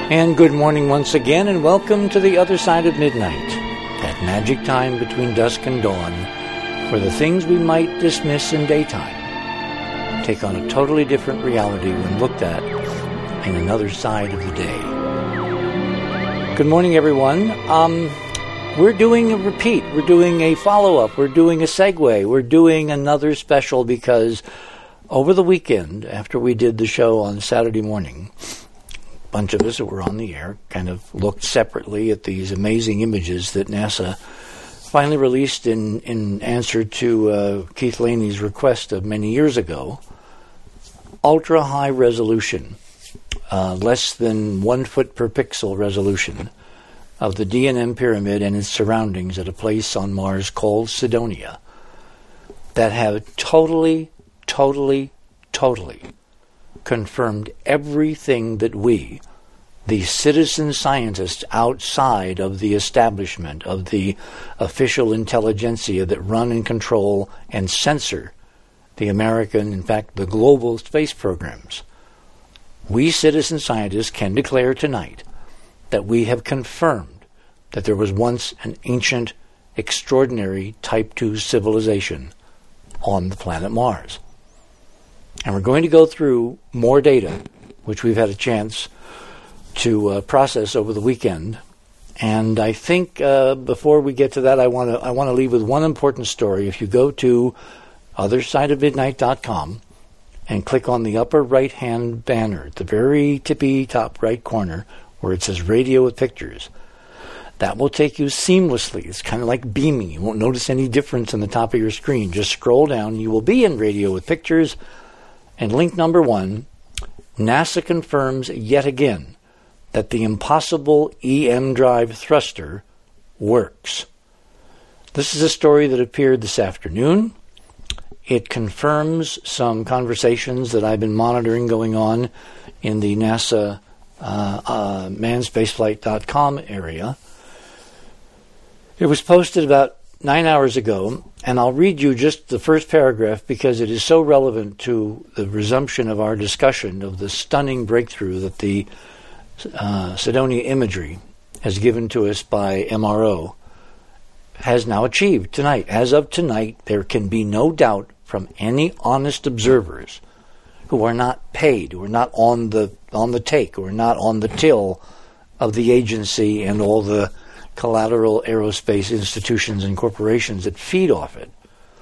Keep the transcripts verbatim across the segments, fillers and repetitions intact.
And good morning once again, and welcome to the other side of midnight, that magic time between dusk and dawn, where the things we might dismiss in daytime take on a totally different reality when looked at in another side of the day. Good morning, everyone. Um, we're doing a repeat. We're doing a follow-up. We're doing a segue. We're doing another special because over the weekend, after we did the show on Saturday morning, bunch of us that were on the air kind of looked separately at these amazing images that NASA finally released in, in answer to uh, Keith Laney's request of many years ago. Ultra-high resolution, uh, less than one foot per pixel resolution of the D N M pyramid and its surroundings at a place on Mars called Cydonia that have totally, totally, totally confirmed everything that we, the citizen scientists outside of the establishment of the official intelligentsia that run and control and censor the American, in fact, the global space programs, we citizen scientists can declare tonight that we have confirmed that there was once an ancient, extraordinary Type two civilization on the planet Mars. And we're going to go through more data, which we've had a chance to uh, process over the weekend. And I think uh, before we get to that, I want to I want to leave with one important story. If you go to other side of midnight dot com and click on the upper right-hand banner at the very tippy top right corner where it says Radio with Pictures, that will take you seamlessly. It's kind of like beaming. You won't notice any difference in the top of your screen. Just scroll down. You will be in Radio with Pictures. And link number one, NASA confirms yet again that the impossible E M drive thruster works. This is a story that appeared this afternoon. It confirms some conversations that I've been monitoring going on in the NASA uh, uh, manned spaceflight dot com area. It was posted about nine hours ago, and I'll read you just the first paragraph because it is so relevant to the resumption of our discussion of the stunning breakthrough that the uh, Cydonia imagery has given to us by M R O has now achieved tonight. As of tonight, there can be no doubt from any honest observers who are not paid, who are not on the on the take, who are not on the till of the agency and all the collateral aerospace institutions and corporations that feed off it.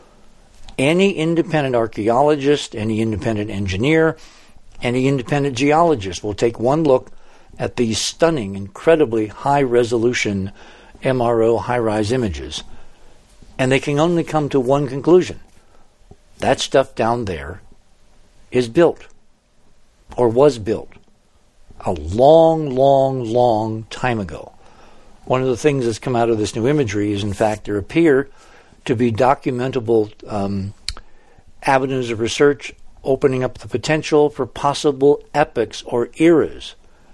Any independent archaeologist, any independent engineer, any independent geologist will take one look at these stunning, incredibly high-resolution M R O high-rise images, and they can only come to one conclusion. That stuff down there is built, or was built, a long, long, long time ago. One of the things that's come out of this new imagery is, in fact, there appear to be documentable um, avenues of research opening up the potential for possible epochs or eras.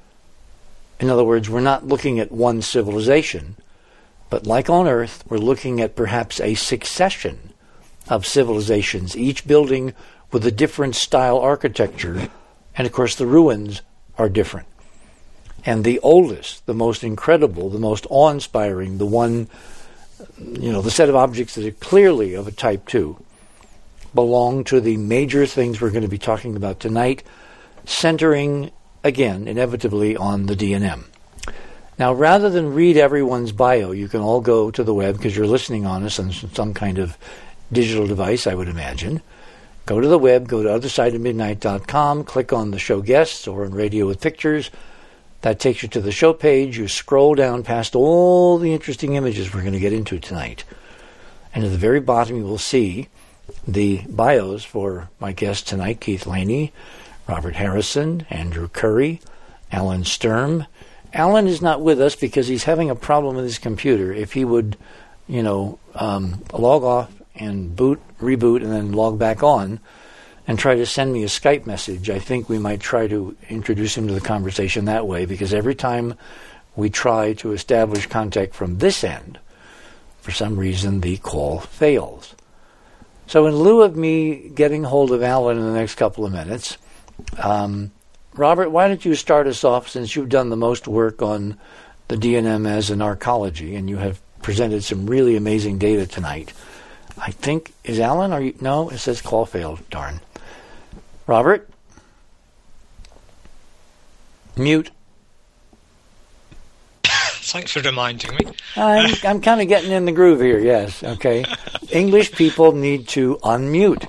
In other words, we're not looking at one civilization, but like on Earth, we're looking at perhaps a succession of civilizations, each building with a different style architecture, and of course the ruins are different. And the oldest, the most incredible, the most awe-inspiring, the one, you know, the set of objects that are clearly of a Type two, belong to the major things we're going to be talking about tonight, centering, again, inevitably on the D N M. Now, rather than read everyone's bio, you can all go to the web, because you're listening on us on some kind of digital device, I would imagine. Go to the web, go to other side of midnight dot com, click on the show guests or on Radio with Pictures. That takes you to the show page. You scroll down past all the interesting images we're going to get into tonight. And at the very bottom, you will see the bios for my guests tonight, Keith Laney, Robert Harrison, Andrew Curry, Alan Sturm. Alan is not with us because he's having a problem with his computer. If he would, you know, um, log off and boot, reboot, and then log back on, and try to send me a Skype message, I think we might try to introduce him to the conversation that way, because every time we try to establish contact from this end, for some reason the call fails. So in lieu of me getting hold of Alan in the next couple of minutes, um, Robert, why don't you start us off, since you've done the most work on the D N M as an arcology, and you have presented some really amazing data tonight. I think, is Alan, are you, no, it says call failed, darn. Robert? Mute. Thanks for reminding me. I'm, I'm kind of getting in the groove here, yes, okay. English people need to unmute.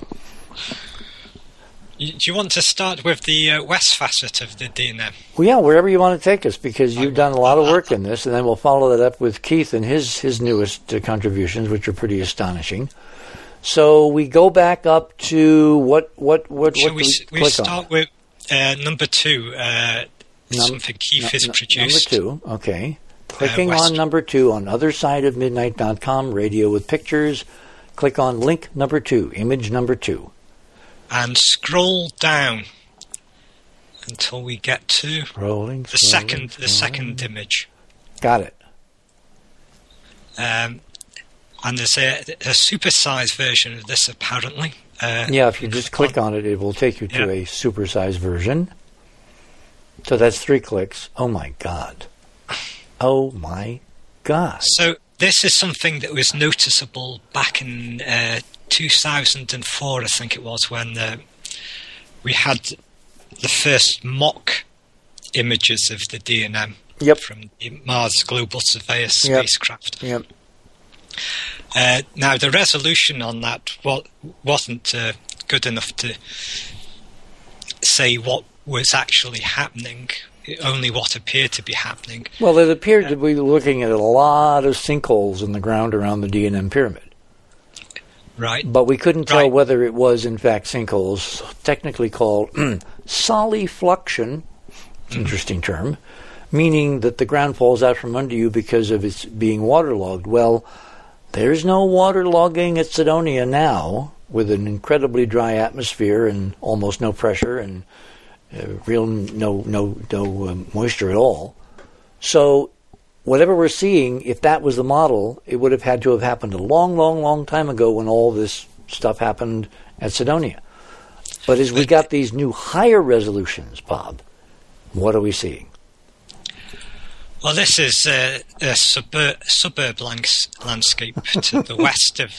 Do you want to start with the uh, west facet of the D N M? Well, yeah, wherever you want to take us, because you've done a lot of work in this, and then we'll follow that up with Keith and his, his newest uh, contributions, which are pretty astonishing. So we go back up to what what what Shall what we, do we, we we click start on? with uh, number two, uh, Num- something Keith n- has n- produced. Number two, okay. Clicking West. on number two on other side of midnight dot com, radio with pictures. Click on link number two, image number two. And scroll down until we get to Rolling, the scrolling, second the scrolling. second image. Got it. Um, and there's a, a supersized version of this apparently. Uh, Yeah, if you just click on it, it will take you to Yeah. a supersized version. So that's three clicks. Oh my God. Oh my God. So this is something that was noticeable back in uh, two thousand four, I think it was, when uh, we had the first mock images of the D N M Yep. from the Mars Global Surveyor Yep. spacecraft. Yep. Uh, now, the resolution on that wa- wasn't uh, good enough to say what was actually happening, only what appeared to be happening. Well, it appeared to be looking at a lot of sinkholes in the ground around the D N M pyramid. Right. But we couldn't tell Right. whether it was, in fact, sinkholes, technically called solifluction, interesting term, meaning that the ground falls out from under you because of its being waterlogged. Well, there's no waterlogging at Cydonia now, with an incredibly dry atmosphere and almost no pressure and uh, real no no no uh, moisture at all. So whatever we're seeing, if that was the model, it would have had to have happened a long, long, long time ago when all this stuff happened at Cydonia. But as we got these new higher resolutions, Bob, what are we seeing? Well, this is uh, a suburb, suburb lands, landscape to the west of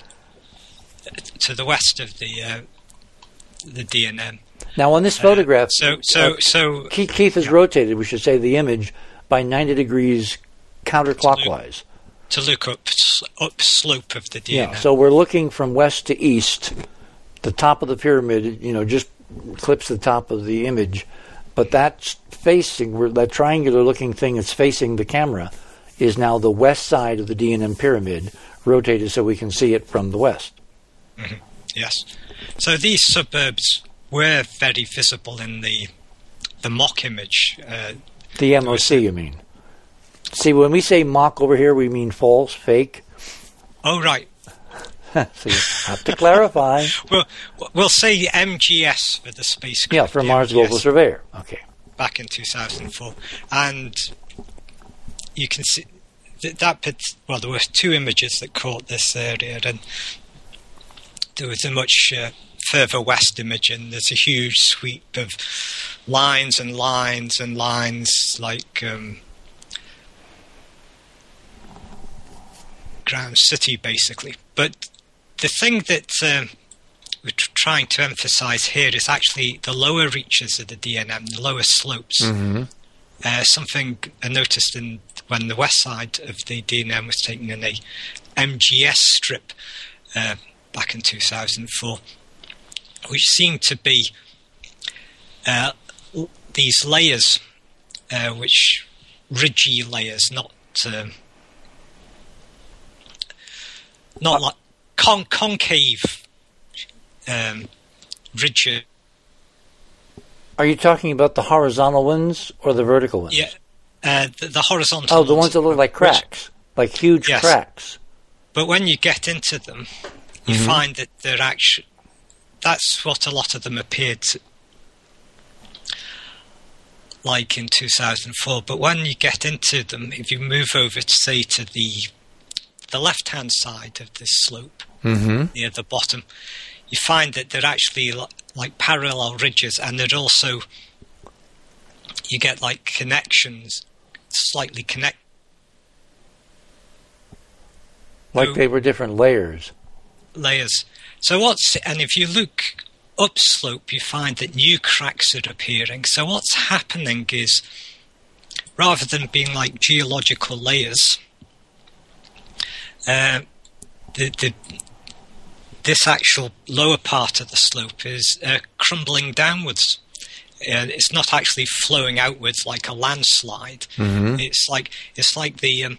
to the west of the uh, the D N M. Now, on this photograph, Uh, so, so, uh, so Keith, Keith has yeah. rotated, we should say, the image by ninety degrees counterclockwise. to look up s- up slope of the D N M. Yeah, so we're looking from west to east. The top of the pyramid, you know, just clips the top of the image, but that's facing, where that triangular-looking thing that's facing the camera is now the west side of the D N M pyramid, rotated so we can see it from the west. Mhm. Yes. So these suburbs were very visible in the the mock image. Uh, The M O C, you mean? See, when we say mock over here, we mean false, fake. oh, right. So you have to clarify. Well, we'll say M G S for the spacecraft. Yeah, from Mars M G S. Global Surveyor. Okay. Back in two thousand four, and you can see that, that pit, well, there were two images that caught this area, and there was a much uh, further west image, and there's a huge sweep of lines and lines and lines, like um, Ground City, basically. But the thing that um, we're tr- trying to emphasize here is actually the lower reaches of the D N M, the lower slopes. Mm-hmm. Uh, something I noticed in when the west side of the D N M was taken in a M G S strip uh, back in two thousand four, which seemed to be uh, l- these layers, uh, which ridgy layers, not um, not like con- concave um, ridge. Are you talking about the horizontal ones or the vertical ones? Yeah, uh, the, the horizontal. Oh, the ones that look like which- cracks, like huge Yes. cracks. But when you get into them, you Mhm. find that they're actually. That's what a lot of them appeared to, like in two thousand four. But when you get into them, if you move over, to, say, to the the left-hand side of this slope, Mm-hmm. near the bottom, you find that they're actually li- like parallel ridges, and they're also you get like connections, slightly connect. Like they were different layers. Layers. So what's and if you look upslope, you find that new cracks are appearing. So what's happening is, rather than being like geological layers, uh, the, the this actual lower part of the slope is uh, crumbling downwards. Uh, it's not actually flowing outwards like a landslide. Mm-hmm. It's like it's like the um,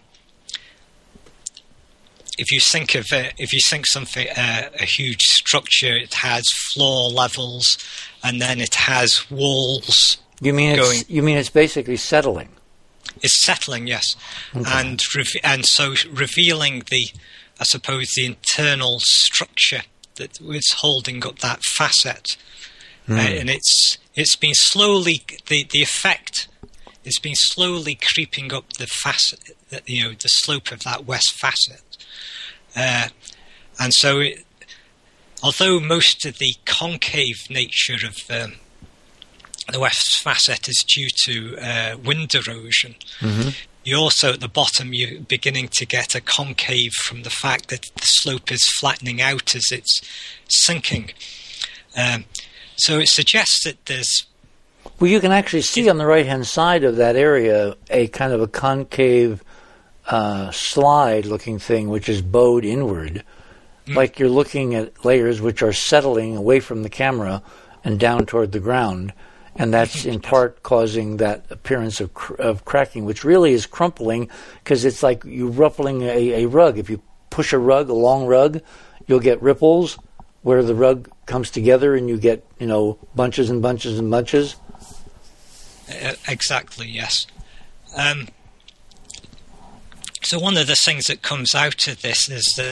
if you think of it, if you think something uh, a huge structure, it has floor levels, and then it has walls. You mean going, it's, you mean it's basically settling? It's settling, yes, okay. and re- and so revealing the, I suppose, the internal structure that was holding up that facet, mm. uh, and it's it's been slowly the the effect. It's been slowly creeping up the facet, you know, the slope of that west facet. Uh, and so, it, although most of the concave nature of um, the west facet is due to uh, wind erosion, mm-hmm. you also at the bottom you're beginning to get a concave from the fact that the slope is flattening out as it's sinking. Um, so it suggests that there's. Well, you can actually see on the right-hand side of that area a kind of a concave uh, slide-looking thing, which is bowed inward, mm. like you're looking at layers which are settling away from the camera and down toward the ground, and that's in part causing that appearance of cr- of cracking, which really is crumpling, because it's like you ruffling a, a rug. If you push a rug, a long rug, you'll get ripples where the rug comes together, and you get, you know, bunches and bunches and bunches. Uh, exactly, yes. Um, so one of the things that comes out of this is that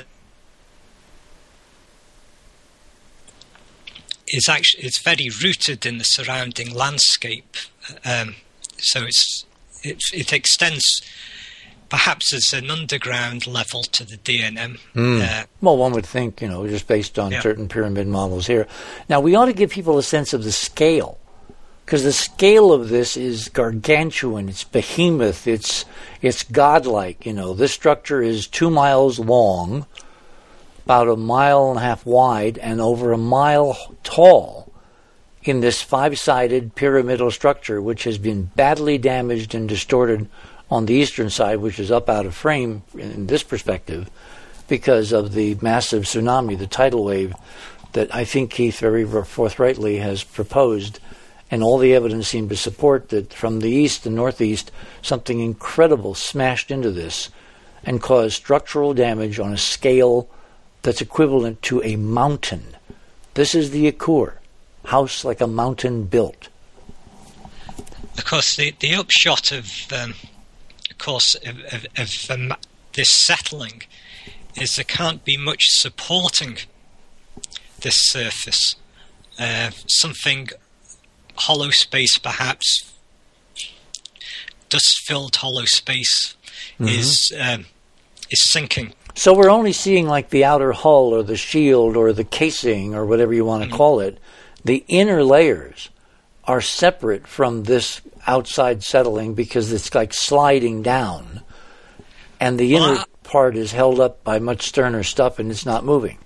it's actually it's very rooted in the surrounding landscape. Um, so it's it, it extends perhaps as an underground level to the D N M. Mm. Uh, well, one would think, you know, just based on yeah. certain pyramid models here. Now, we ought to give people a sense of the scale, because the scale of this is gargantuan. It's behemoth. It's it's godlike. You know, this structure is two miles long, about a mile and a half wide, and over a mile tall in this five-sided pyramidal structure, which has been badly damaged and distorted on the eastern side, which is up out of frame in this perspective because of the massive tsunami, the tidal wave that I think Keith very forthrightly has proposed. And all the evidence seemed to support that from the east and northeast, something incredible smashed into this and caused structural damage on a scale that's equivalent to a mountain. This is the Akur, house like a mountain built. Of course, the, the upshot of, um, of course, of, of, of um, this settling is there can't be much supporting this surface. Uh, something hollow space, perhaps dust-filled hollow space, mm-hmm. is um, is sinking. So we're only seeing like the outer hull or the shield or the casing or whatever you want to mm-hmm. call it. The inner layers are separate from this outside settling because it's like sliding down, and the inner well, I, part is held up by much sterner stuff, and it's not moving.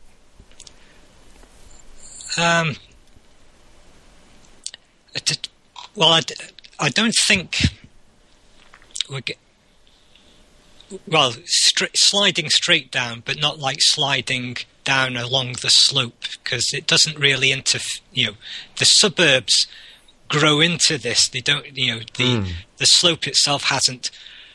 Um. Well, I, I don't think we're get, well stri- sliding straight down, but not like sliding down along the slope, because it doesn't really interf- you know, the suburbs grow into this. They don't, you know, the mm. the slope itself hasn't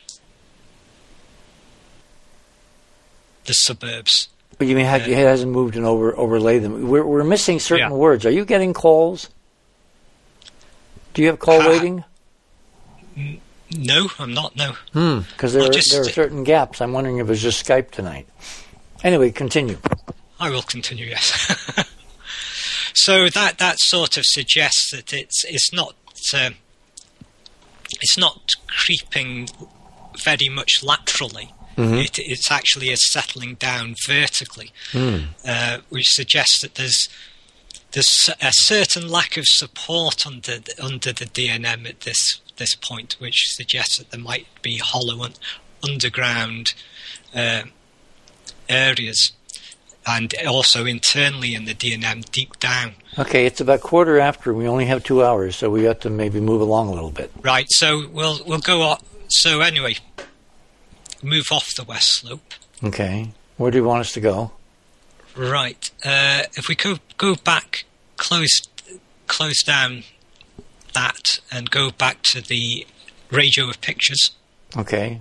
the suburbs. But you mean uh, it hasn't moved and over overlaid them? We're we're missing certain yeah. words. Are you getting calls? Do you have call uh, waiting? N- no, I'm not, no. Hmm, because there, there are certain gaps. I'm wondering if it was just Skype tonight. Anyway, continue. I will continue, yes. So that, that sort of suggests that it's it's not uh, it's not creeping very much laterally. Mm-hmm. It, it's actually is settling down vertically, mm. uh, which suggests that there's there's a certain lack of support under the, under the D N M at this this point, which suggests that there might be hollow un, underground uh, areas, and also internally in the D N M deep down. Okay, it's about quarter after. We only have two hours, so we have to maybe move along a little bit. Right. So we'll we'll go on. So anyway, move off the west slope. Okay. Where do you want us to go? Right. Uh, if we go go back, close close down that, and go back to the radio of pictures. Okay.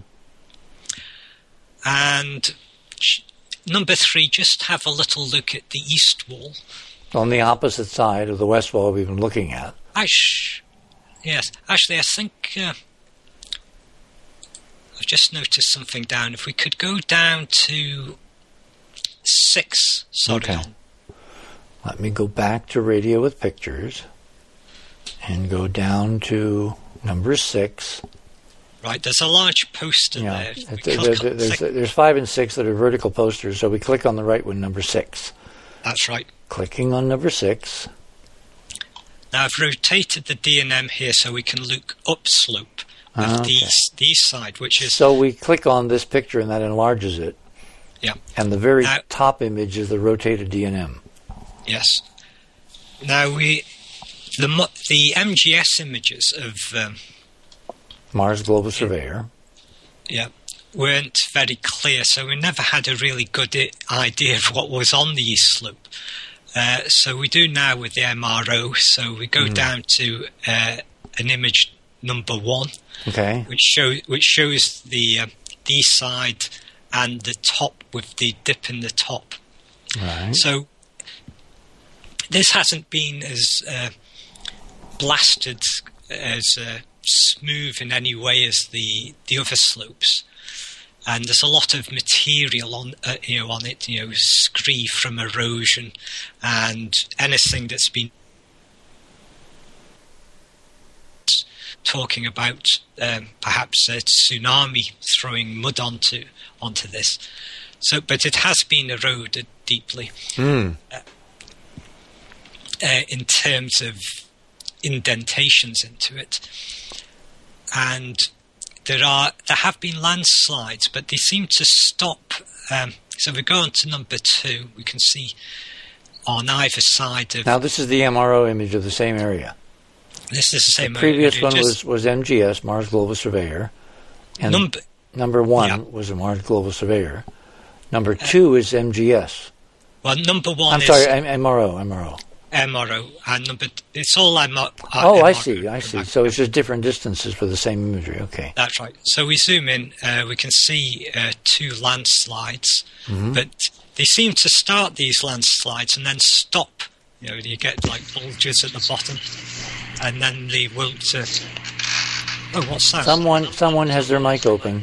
And number three, just have a little look at the east wall. On the opposite side of the west wall we've been looking at. Ash, yes. Actually, I think uh, I've just noticed something down. If we could go down to six. Sorry. Okay. Let me go back to radio with pictures and go down to number six. Right, there's a large poster yeah. there. It, there, there there's, there's five and six that are vertical posters, so we click on the right one, number six. That's right. Clicking on number six. Now I've rotated the D N M here so we can look upslope of Ah, okay. the, east, the east side, which is... So we click on this picture and that enlarges it. Yeah. And the very now, top image is the rotated D N M. Yes. Now we... The, the M G S images of... Um, Mars Global Surveyor. Yeah, weren't very clear, so we never had a really good I- idea of what was on the east slope. Uh, so we do now with the M R O. So we go mm. down to uh, an image number one, okay, which show which shows the uh, the east side and the top with the dip in the top. Right. So this hasn't been as uh, blasted as. Uh, smooth in any way as the the other slopes, and there's a lot of material on uh, you know on it, you know, scree from erosion and anything that's been talking about um, perhaps a tsunami throwing mud onto onto this. So, but it has been eroded deeply mm. uh, uh, in terms of indentations into it. And there are there have been landslides, but they seem to stop. Um, so we go on to number two. We can see on either side of. Now this is the M R O image of the same area. This is the same. The previous area, one just, was, was M G S, Mars Global Surveyor, and number number one yeah. was a Mars Global Surveyor. Number two uh, is M G S. Well, number one. I'm is sorry, M R O, M R O. M R O, and number it's all M R O. Oh, I see, I see. So it's just different distances for the same imagery. Okay. That's right. So we zoom in, uh, we can see uh, two landslides, mm-hmm. but they seem to start these landslides and then stop. You know, you get like bulges at the bottom, and then they wilt to. Oh, what's that? Someone, someone has their mic open.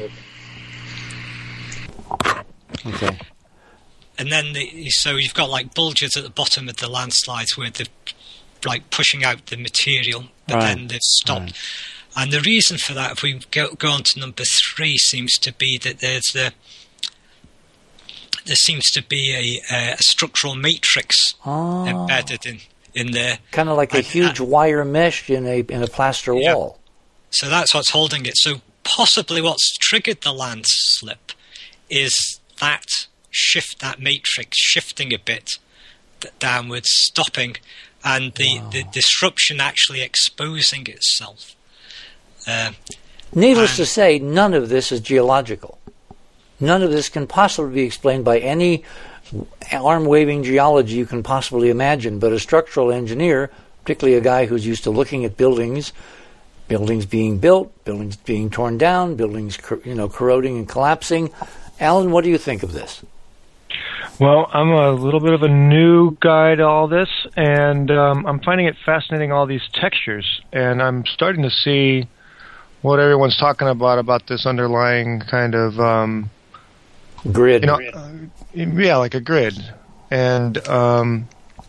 Okay. And then, the, so you've got like bulges at the bottom of the landslides where they're like pushing out the material, but right. then they've stopped. Right. And the reason for that, if we go, go on to number three, seems to be that there's the there seems to be a, a structural matrix oh. embedded in in there, kind of like and, a huge and, wire mesh in a in a plaster yeah. wall. So that's what's holding it. So possibly what's triggered the landslip is that. Shift that matrix shifting a bit downwards, stopping, and the, wow. the disruption actually exposing itself. Uh, Needless to say, none of this is geological. None of this can possibly be explained by any arm-waving geology you can possibly imagine, but a structural engineer, particularly a guy who's used to looking at buildings, buildings being built, buildings being torn down, buildings you know corroding and collapsing. Alan, what do you think of this? Well, I'm a little bit of a new guy to all this, and um, I'm finding it fascinating, all these textures, and I'm starting to see what everyone's talking about, about this underlying kind of... Um, grid. You know, uh, yeah, like a grid. And... Um,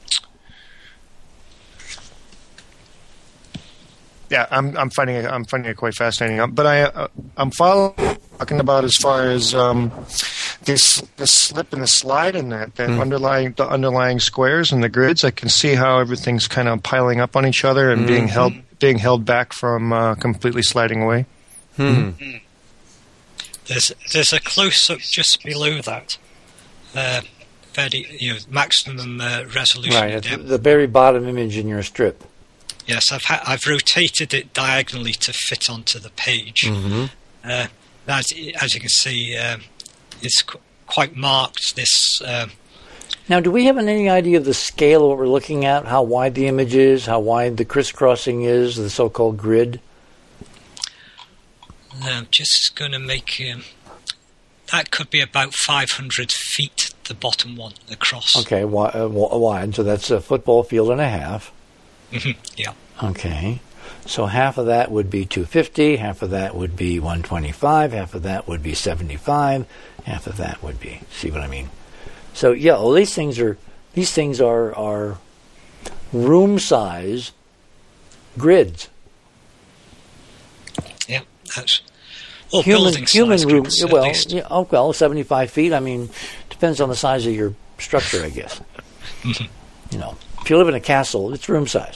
yeah, I'm I'm finding it I'm finding it quite fascinating. But I uh, I'm following talking about as far as um, this this slip and the slide and that, that Mm. underlying the underlying squares and the grids. I can see how everything's kind of piling up on each other and Mm-hmm. being held being held back from uh, completely sliding away. Hmm. There's there's a close up just below that. Uh, very, you know, maximum uh, resolution. Right, at the, depth. the very bottom image in your strip. Yes, I've ha- I've rotated it diagonally to fit onto the page. Mm-hmm. Uh, as, as you can see, um, it's qu- quite marked. This um, Now, do we have any idea of the scale of what we're looking at? How wide the image is? How wide the crisscrossing is? The so-called grid? I'm just going to make um, that could be about five hundred feet. The bottom one across. Okay, wi- uh, wi- wide. So that's a football field and a half. Mhm, yeah. Okay. So half of that would be two hundred fifty, half of that would be one hundred twenty-five, half of that would be seventy-five, half of that would be, see what I mean? So yeah, well, these things are these things are are room size grids. Yeah, that's well, human building human size room. grids, at Well, least. yeah, oh, well, seventy-five feet. I mean, depends on the size of your structure, I guess. You know, if you live in a castle, it's room size.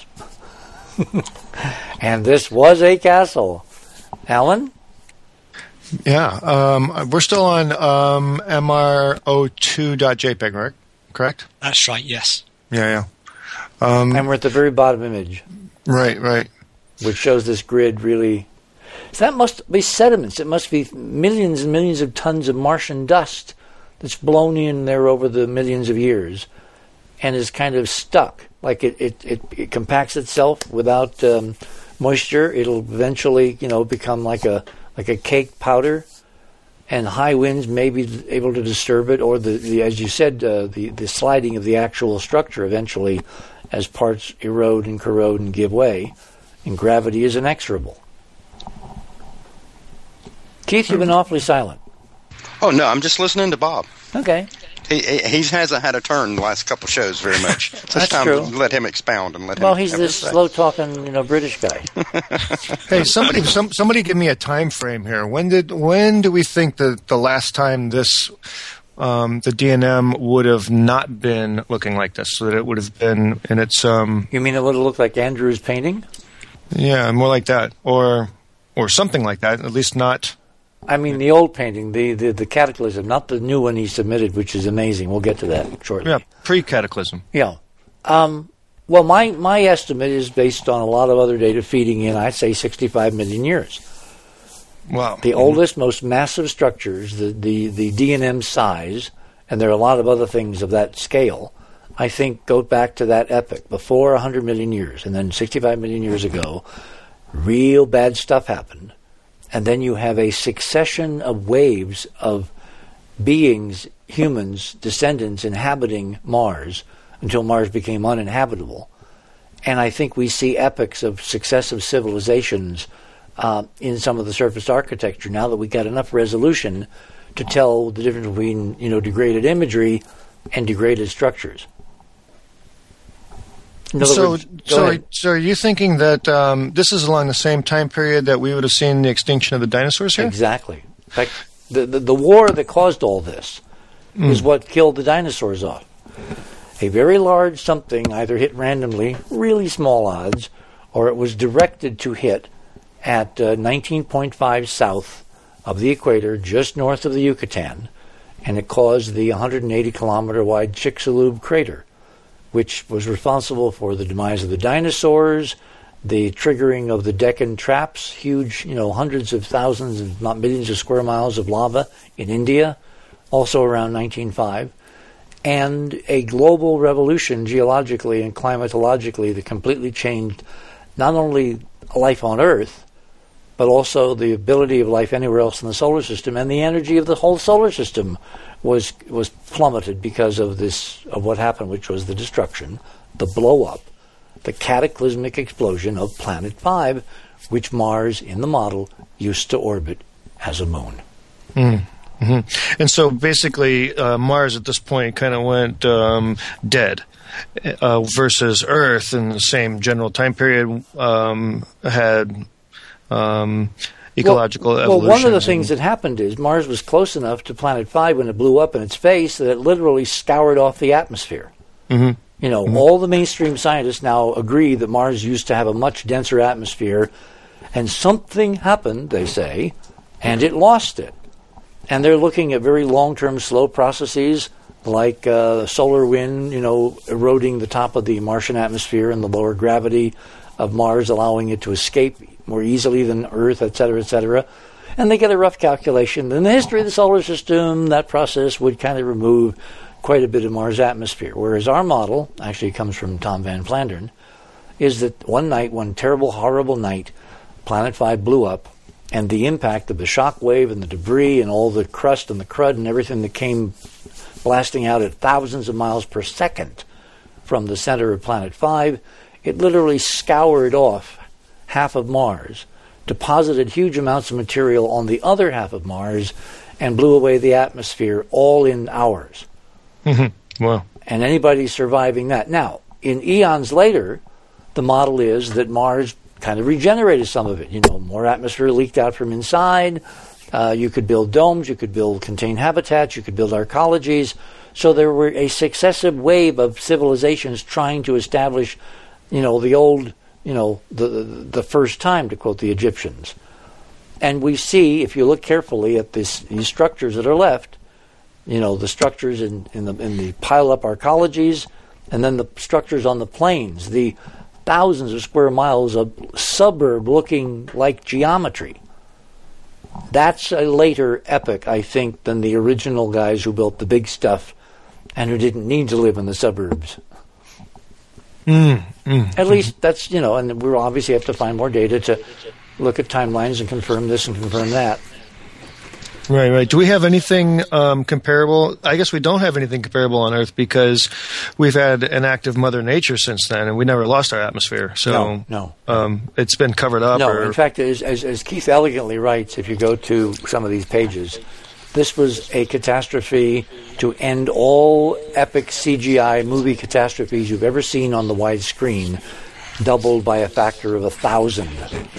And this was a castle. Alan? Yeah, um, we're still on um, M R O two dot J P G, right? Correct? That's right. Yes. Yeah, yeah. Um, And we're at the very bottom image, right, right. which shows this grid really. So that must be sediments. It must be millions and millions of tons of Martian dust that's blown in there over the millions of years and is kind of stuck. Like it, it, it, it compacts itself without um, moisture. It'll eventually, you know, become like a like a cake powder, and high winds may be able to disturb it, or the, the as you said, uh, the the sliding of the actual structure eventually, as parts erode and corrode and give way, and gravity is inexorable. Keith, you've been awfully silent. Oh no, I'm just listening to Bob. Okay. He he he hasn't had a turn the last couple shows very much. So That's it's time true. to let him expound and let Well, him. he's have this his say. slow-talking, you know, British guy. Hey, somebody, some, somebody, give me a time frame here. When did when do we think that the last time this um, the D N M would have not been looking like this? So that it would have been in its um, You mean it would have looked like Andrew's painting? yeah, more like that, or or something like that. At least not. I mean, the old painting, the, the, the Cataclysm, not the new one he submitted, which is amazing. We'll get to that shortly. Yeah, pre-cataclysm. Yeah. Um, well, my, my estimate is based on a lot of other data feeding in, I'd say, sixty-five million years. Wow. The oldest, most massive structures, the, the, the D N M size, and there are a lot of other things of that scale, I think go back to that epoch, before one hundred million years. And then sixty-five million years ago, real bad stuff happened. And then you have a succession of waves of beings, humans, descendants, inhabiting Mars until Mars became uninhabitable. And I think we see epochs of successive civilizations uh, in some of the surface architecture now that we got enough resolution to tell the difference between, you know, degraded imagery and degraded structures. In other So, words, go so, ahead. so are you thinking that um, this is along the same time period that we would have seen the extinction of the dinosaurs here? Exactly. In fact, the, the, the war that caused all this Mm. is what killed the dinosaurs off. A very large something either hit randomly, really small odds, or it was directed to hit at uh, nineteen point five south of the equator, just north of the Yucatan, and it caused the one hundred eighty kilometer wide Chicxulub crater, which was responsible for the demise of the dinosaurs, the triggering of the Deccan traps, huge, you know, hundreds of thousands, if not millions of square miles of lava in India, also around nineteen oh five, and a global revolution geologically and climatologically that completely changed not only life on Earth, but also the ability of life anywhere else in the solar system, and the energy of the whole solar system was was plummeted because of this, of what happened, which was the destruction, the blow up, the cataclysmic explosion of Planet Five, which Mars in the model used to orbit as a moon. Mm. Mm-hmm. And so basically, uh, Mars at this point kind of went um, dead, uh, versus Earth in the same general time period um, had um, ecological well, evolution. Well, one of the things that happened is Mars was close enough to Planet Five when it blew up in its face that it literally scoured off the atmosphere. Mm-hmm. You know, mm-hmm. all the mainstream scientists now agree that Mars used to have a much denser atmosphere, and something happened, they say, and it lost it. And they're looking at very long-term slow processes like uh, solar wind, you know, eroding the top of the Martian atmosphere and the lower gravity of Mars, allowing it to escape more easily than Earth, et cetera, et cetera. And they get a rough calculation. In the history of the solar system, that process would kind of remove quite a bit of Mars' atmosphere. Whereas our model, actually comes from Tom Van Flandern, is that one night, one terrible, horrible night, Planet Five blew up, and the impact of the shock wave and the debris and all the crust and the crud and everything that came blasting out at thousands of miles per second from the center of Planet Five, it literally scoured off half of Mars, deposited huge amounts of material on the other half of Mars, and blew away the atmosphere all in hours. Mm-hmm. Wow. And anybody surviving that. Now, in eons later, the model is that Mars kind of regenerated some of it. You know, more atmosphere leaked out from inside. Uh, you could build domes, you could build contained habitats, you could build arcologies. So there were a successive wave of civilizations trying to establish, you know, the old, you know, the, the, the first time, to quote the Egyptians. And we see, if you look carefully at this, these structures that are left, you know, the structures in, in the in the pile-up arcologies, and then the structures on the plains, the thousands of square miles of suburb looking like geometry. That's a later epoch, I think, than the original guys who built the big stuff and who didn't need to live in the suburbs. Mm, mm, At least that's, you know, and we'll obviously have to find more data to look at timelines and confirm this and confirm that. Right, right. Do we have anything um, comparable? I guess we don't have anything comparable on Earth because we've had an active Mother Nature since then, and we never lost our atmosphere. So no, no. Um, it's been covered up. No, or in fact, as, as, as Keith elegantly writes, if you go to some of these pages, this was a catastrophe to end all epic C G I movie catastrophes you've ever seen on the wide screen, doubled by a factor of a thousand.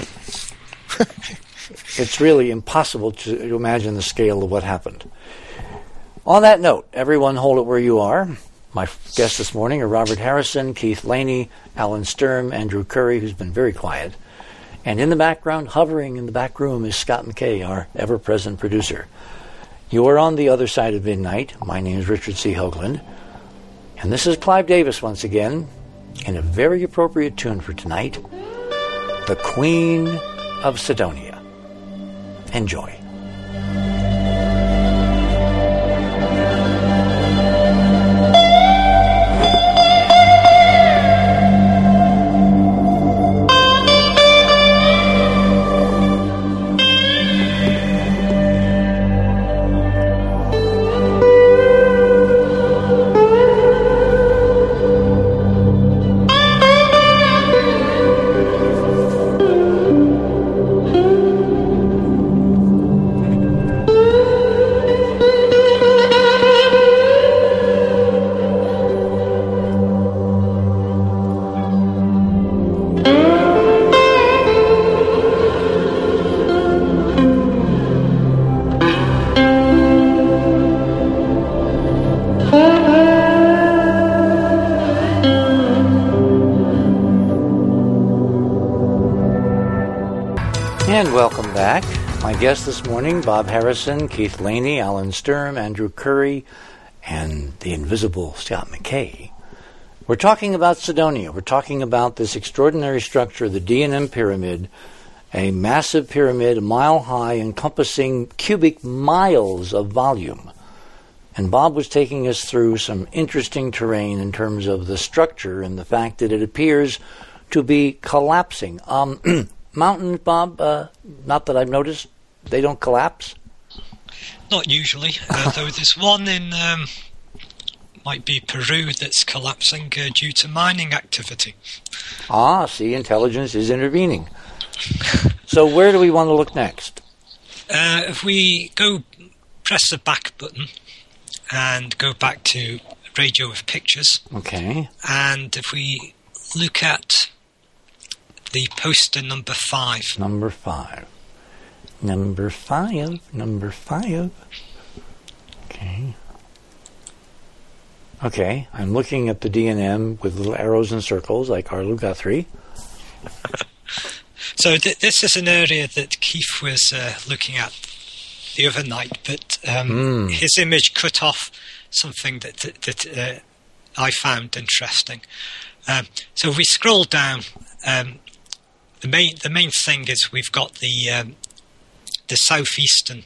It's really impossible to imagine the scale of what happened. On that note, everyone hold it where you are. My guests this morning are Robert Harrison, Keith Laney, Alan Sturm, Andrew Curry, who's been very quiet. And in the background, hovering in the back room, is Scott McKay, our ever-present producer. You are on the other side of midnight. My name is Richard C. Hoagland. And this is Clive Davis once again, in a very appropriate tune for tonight, The Queen of Cydonia. Enjoy. And welcome back. My guests this morning, Bob Harrison, Keith Laney, Alan Sturm, Andrew Curry, and the invisible Scott McKay. We're talking about Cydonia. We're talking about this extraordinary structure, the D and M Pyramid, a massive pyramid, a mile high, encompassing cubic miles of volume. And Bob was taking us through some interesting terrain in terms of the structure and the fact that it appears to be collapsing. Um, mountains, Bob, uh, not that I've noticed, they don't collapse? Not usually, uh, though there's one in, um, might be Peru, that's collapsing uh, due to mining activity. Ah, see, intelligence is intervening. So where do we want to look next? Uh, if we go press the back button and go back to Radio with Pictures. Okay. And if we look at the poster number five. Number five. Number five. Number five. Okay. Okay, I'm looking at the D N M with little arrows and circles like Arlo Guthrie. So th- this is an area that Keith was uh, looking at the other night, but um, mm. his image cut off something that that, that uh, I found interesting. Um, so if we scroll down, um, the main the main thing is we've got the um, the southeastern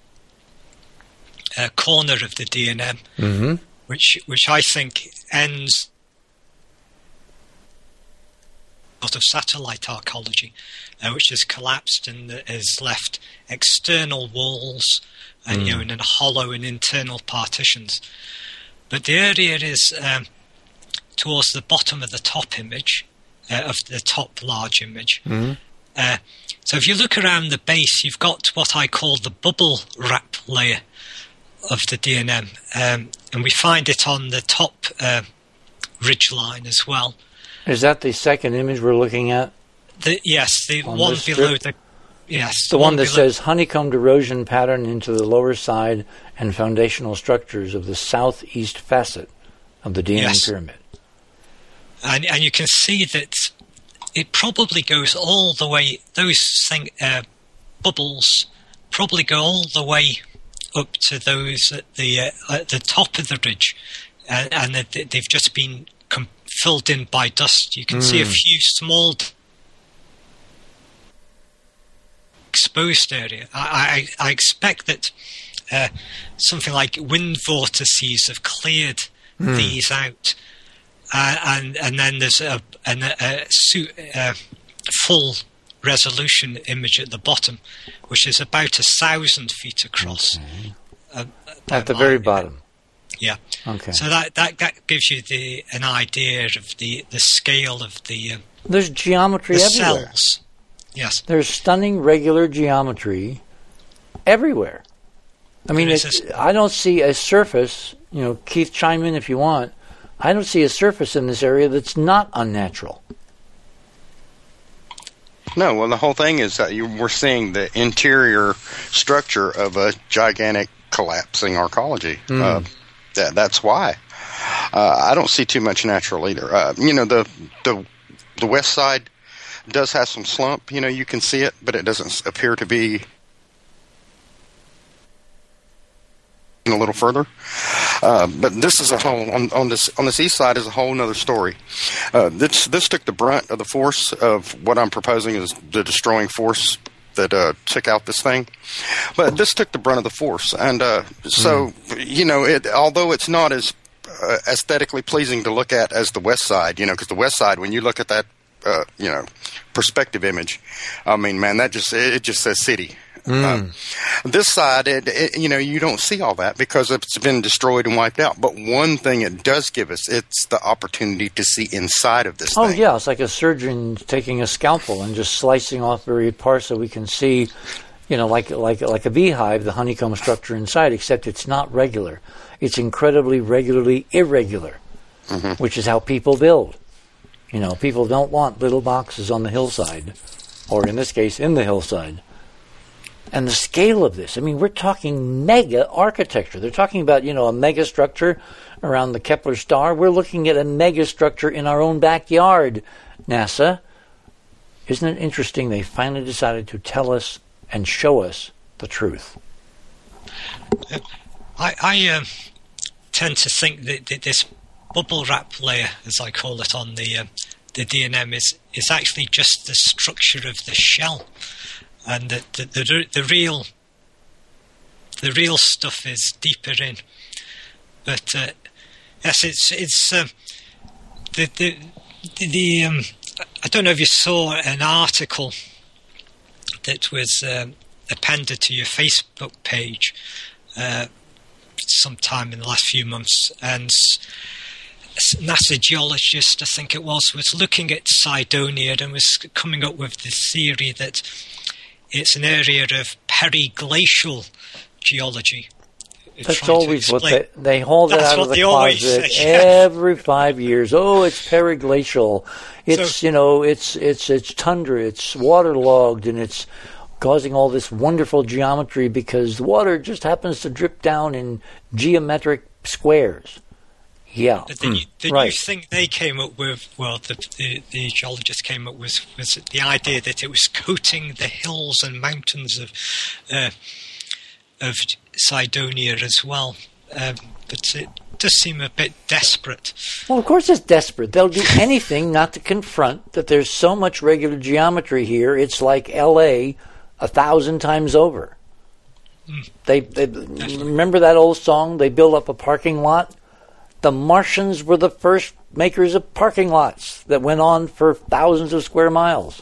uh, corner of the D N M, mm-hmm. which which I think ends sort of satellite archaeology, uh, which has collapsed and has left external walls and mm. you know and hollow and internal partitions. But the area is um, towards the bottom of the top image, uh, of the top large image. Mm-hmm. Uh, so if you look around the base, you've got what I call the bubble wrap layer of the D N M, um, and we find it on the top uh, ridge line as well. Is that the second image we're looking at? The, yes, the on one below strip? the... Yes. The one, one that below. says honeycombed erosion pattern into the lower side and foundational structures of the southeast facet of the D N M yes. pyramid. And, and you can see that it probably goes all the way, those thing, uh, bubbles probably go all the way up to those at the uh, at the top of the ridge, uh, and they've just been com- filled in by dust. You can mm. see a few small exposed area. I, I, I expect that uh, something like wind vortices have cleared mm. these out. Uh, and and then there's a, a, a, su- a full resolution image at the bottom, which is about a thousand feet across. Okay. Uh, at the very bottom. Yeah. Okay. So that, that, that gives you the an idea of the, the scale of the um, there's geometry the everywhere. cells. Yes. There's stunning regular geometry everywhere. I mean, it, I don't see a surface. You know, Keith, chime in if you want. I don't see a surface in this area that's not unnatural. No, well, the whole thing is that you, we're seeing the interior structure of a gigantic collapsing archaeology. Mm. Uh, that, that's why. Uh, I don't see too much natural either. Uh, you know, the, the the west side does have some slump. You know, you can see it, but it doesn't appear to be a little further. Uh, but this is a whole on, on this on this east side is a whole other story. Uh, this this took the brunt of the force of what I'm proposing is the destroying force that uh, took out this thing. But this took the brunt of the force, and uh, so mm. you know, it, although it's not as uh, aesthetically pleasing to look at as the west side, you know, because the west side, when you look at that, uh, you know, perspective image, I mean, man, that just it just says city. Mm. Uh, this side, it, it, you know, you don't see all that because it's been destroyed and wiped out. But one thing it does give us, it's the opportunity to see inside of this oh, thing. Oh, yeah, it's like a surgeon taking a scalpel and just slicing off very parts so we can see, you know, like like like a beehive, the honeycomb structure inside, except it's not regular. It's incredibly regularly irregular, mm-hmm. which is how people build. You know, people don't want little boxes on the hillside, or in this case, in the hillside. And the scale of this, I mean, we're talking mega architecture. They're talking about, you know, a mega structure around the Kepler star. We're looking at a mega structure in our own backyard, NASA. Isn't it interesting they finally decided to tell us and show us the truth? I, I um, tend to think that, that this bubble wrap layer, as I call it on the, um, the D N M, is, is actually just the structure of the shell. And the, the the the real the real stuff is deeper in, but uh, yes, it's it's um, the the the um, I don't know if you saw an article that was um, appended to your Facebook page uh, sometime in the last few months, and NASA geologist, I think it was, was looking at Cydonia and was coming up with the theory that it's an area of periglacial geology. That's always what they, they haul that out of the closet say, yeah. every five years. Oh, it's periglacial. It's, so, you know, it's, it's, it's tundra, it's waterlogged, and it's causing all this wonderful geometry because the water just happens to drip down in geometric squares. Yeah, But the, the right. new thing they came up with, well, the, the, the geologists came up with, was the idea that it was coating the hills and mountains of uh, of Cydonia as well. Um, but it does seem a bit desperate. Well, of course it's desperate. They'll do anything not to confront that there's so much regular geometry here. It's like L A a thousand times over. Mm. They, they remember that old song, They Build Up a Parking Lot? The Martians were the first makers of parking lots that went on for thousands of square miles.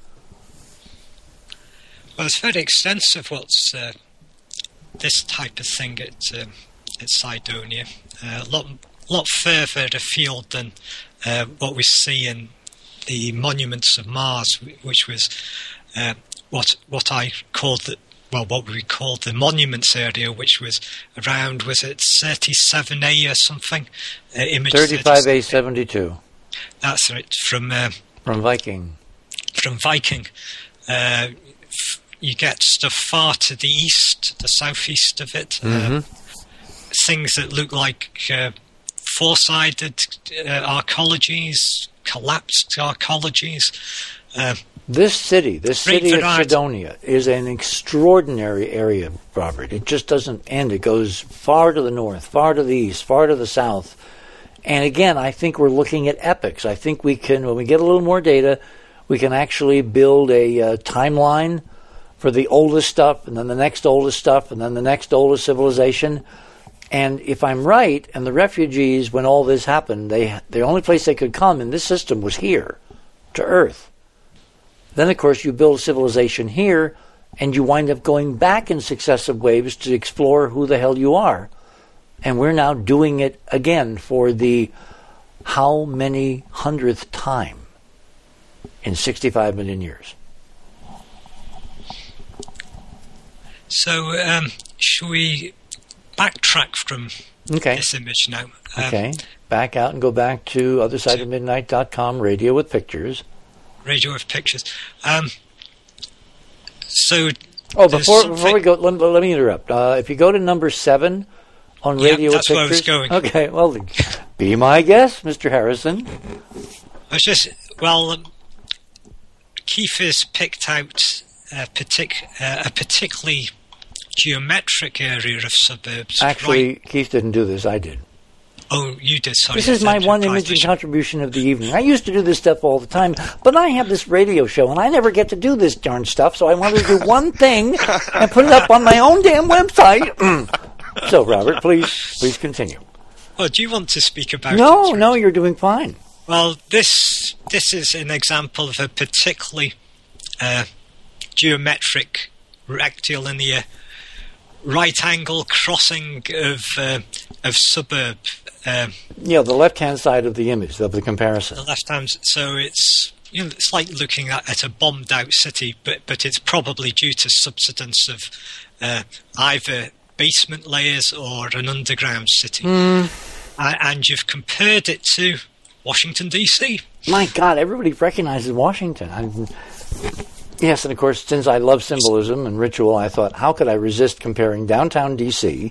Well, it's very extensive what's uh, this type of thing at, um, at Cydonia. Uh, a lot, lot further afield than uh, what we see in the monuments of Mars, which was uh, what what I called the well, what we called the monuments area, which was around, was it thirty-seven A or something? Uh, image thirty-five A seventy-two. That's right, from uh, from Viking. From Viking. Uh, f- you get stuff far to the east, the southeast of it. Mm-hmm. Uh, things that look like uh, four-sided uh, arcologies, collapsed arcologies. Uh, This city, this city of Cydonia, is an extraordinary area, Robert. It just doesn't end. It goes far to the north, far to the east, far to the south. And again, I think we're looking at epochs. I think we can, when we get a little more data, we can actually build a uh, timeline for the oldest stuff, and then the next oldest stuff, and then the next oldest civilization. And if I'm right, and the refugees, when all this happened, they the only place they could come in this system was here, to Earth. Then, of course, you build civilization here, and you wind up going back in successive waves to explore who the hell you are. And we're now doing it again for the how many hundredth time in sixty-five million years. So, um, should we backtrack from okay. this image now? Um, okay. Back out and go back to other side of midnight dot com, radio with pictures. Radio with pictures. Um, so, oh, before before we go, let, let me interrupt. Uh, if you go to number seven on yeah, radio with that's pictures, where I was going. Okay, well, be my guest, Mister Harrison. I was just well, um, Keith has picked out a, partic- uh, a particularly geometric area of suburbs. Actually, right. Keith didn't do this. I did. Oh, you did. Sorry. This is my one imaging contribution of the evening. I used to do this stuff all the time, but I have this radio show, and I never get to do this darn stuff, so I wanted to do one thing and put it up on my own damn website. So, Robert, please, please continue. Well, do you want to speak about no, it? No, no, you're doing fine. Well, this this is an example of a particularly uh, geometric rectilinear right-angle crossing of uh, of suburb. Um, yeah, the left-hand side of the image of the comparison. The left-hand, so it's you know it's like looking at, at a bombed-out city, but but it's probably due to subsidence of uh, either basement layers or an underground city. Mm. Uh, and you've compared it to Washington D C. My God, everybody recognizes Washington. I'm, yes, and of course, since I love symbolism and ritual, I thought, how could I resist comparing downtown D C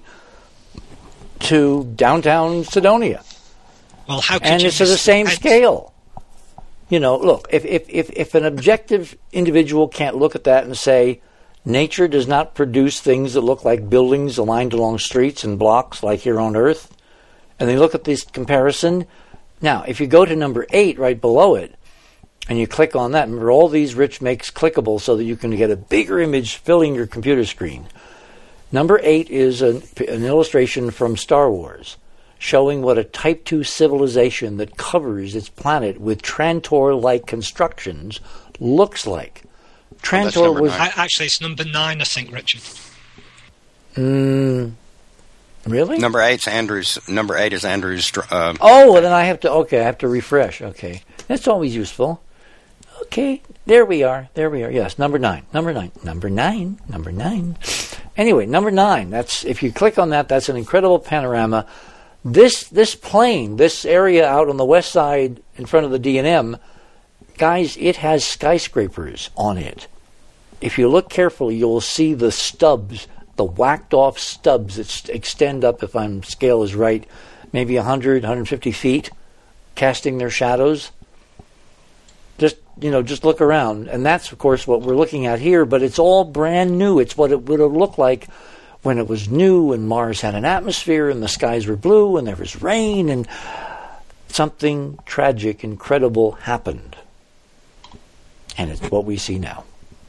to downtown Cydonia? Well, how could and you it's to the same scale. You know, look, if, if, if, if an objective individual can't look at that and say, nature does not produce things that look like buildings aligned along streets and blocks like here on Earth, and they look at this comparison. Now, if you go to number eight right below it, and you click on that, remember all these Rich makes clickable so that you can get a bigger image filling your computer screen. Number eight is an, an illustration from Star Wars showing what a Type two civilization that covers its planet with Trantor-like constructions looks like. Trantor oh, was... I, actually, it's number nine, I think, Richard. Mm, really? Number eight's Andrews. Number eight is Andrews. Uh, oh, well, then I have to... Okay, I have to refresh. Okay. That's always useful. Okay, there we are. There we are. Yes, number nine. Number nine. Number nine. Number nine. Anyway, number nine. That's if you click on that, that's an incredible panorama. This this plane, this area out on the west side in front of the D and M, guys, it has skyscrapers on it. if you look carefully, you'll see the stubs, the whacked-off stubs that extend up, if my scale is right, maybe one hundred, one hundred fifty feet, casting their shadows. Just, you know, just look around. And that's, of course, what we're looking at here, but it's all brand new. It's what it would have looked like when it was new and Mars had an atmosphere and the skies were blue and there was rain and something tragic, incredible happened. And it's what we see now.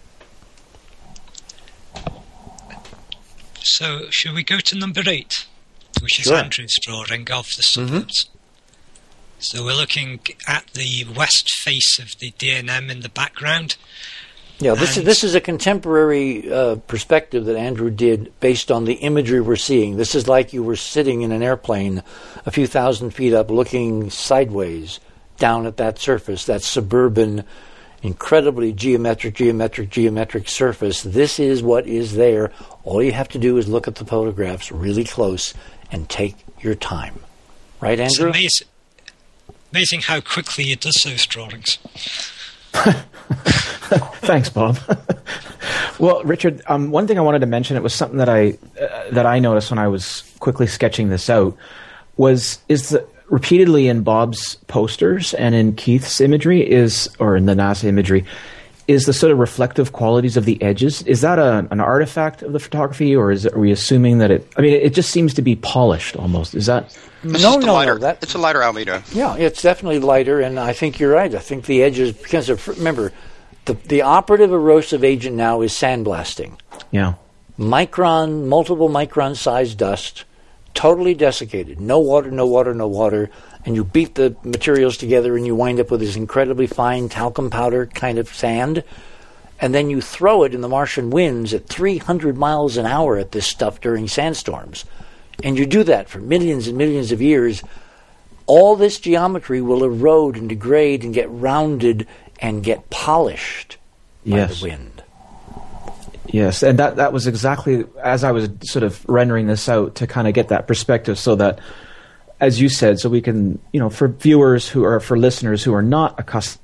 So, should we go to number eight, which is Sure. Andrew's drawing of the suburbs? Mm-hmm. So we're looking at the west face of the D N M in the background. Yeah, this is this is a contemporary uh, perspective that Andrew did based on the imagery we're seeing. This is like you were sitting in an airplane a few thousand feet up looking sideways down at that surface, that suburban, incredibly geometric, geometric, geometric surface. This is what is there. All you have to do is look at the photographs really close and take your time. Right, Andrew? It's amazing, amazing how quickly he does those drawings. Thanks, Bob. Well, Richard, um, one thing I wanted to mention, it was something that I uh, that I noticed when I was quickly sketching this out, was is the repeatedly in Bob's posters and in Keith's imagery is, or in the NASA imagery, is the sort of reflective qualities of the edges. Is that a, an artifact of the photography, or is it, are we assuming that it? I mean, it just seems to be polished almost. Is that? It's no, just a no, lighter, no. That, it's a lighter albedo. Yeah, it's definitely lighter, and I think you're right. I think the edges, because of, remember, the the operative erosive agent now is sandblasting. Yeah. Micron, multiple micron size dust, totally desiccated. No water, no water, no water. And you beat the materials together and you wind up with this incredibly fine talcum powder kind of sand. And then you throw it in the Martian winds at three hundred miles an hour at this stuff during sandstorms. And you do that for millions and millions of years. All this geometry will erode and degrade and get rounded and get polished by Yes. the wind. Yes, and that, that was exactly as I was sort of rendering this out to kind of get that perspective so that, as you said, so we can, you know, for viewers who are, for listeners who are not accustomed,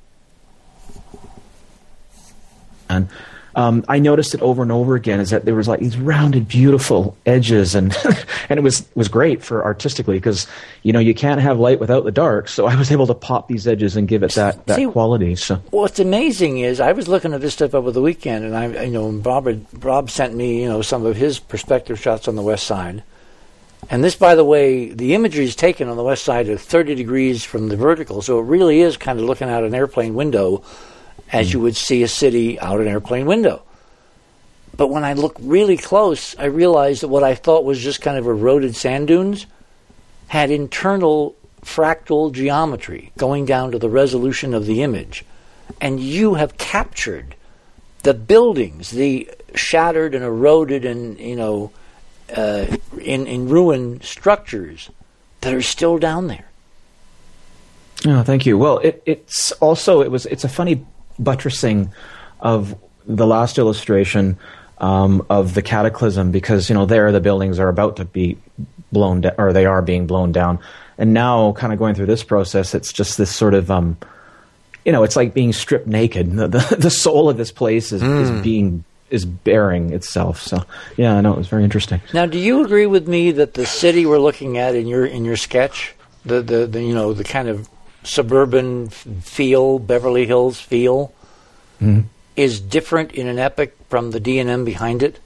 and um, I noticed it over and over again, is that there was like these rounded, beautiful edges, and and it was was great for artistically because, you know, you can't have light without the dark, so I was able to pop these edges and give it that, that See, quality. So what's amazing is I was looking at this stuff over the weekend, and I, you know, Bob, Bob sent me, you know, some of his perspective shots on the west side. And this, by the way, the imagery is taken on the west side at thirty degrees from the vertical, so it really is kind of looking out an airplane window as mm. you would see a city out an airplane window. But when I look really close, I realized that what I thought was just kind of eroded sand dunes had internal fractal geometry going down to the resolution of the image. And you have captured the buildings, the shattered and eroded and, you know, uh, in, in ruined structures that are still down there. Oh, thank you. Well, it, it's also, it was, it's a funny buttressing of the last illustration um, of the cataclysm because, you know, there the buildings are about to be blown down, or they are being blown down. And now kind of going through this process, it's just this sort of, um, you know, it's like being stripped naked. The, the, the soul of this place is, mm. is being, is bearing itself. So, yeah, I know, it was very interesting. Now, do you agree with me that the city we're looking at in your, in your sketch, the, the, the you know, the kind of suburban feel, Beverly Hills feel, mm-hmm. is different in an epic from the D N M behind it?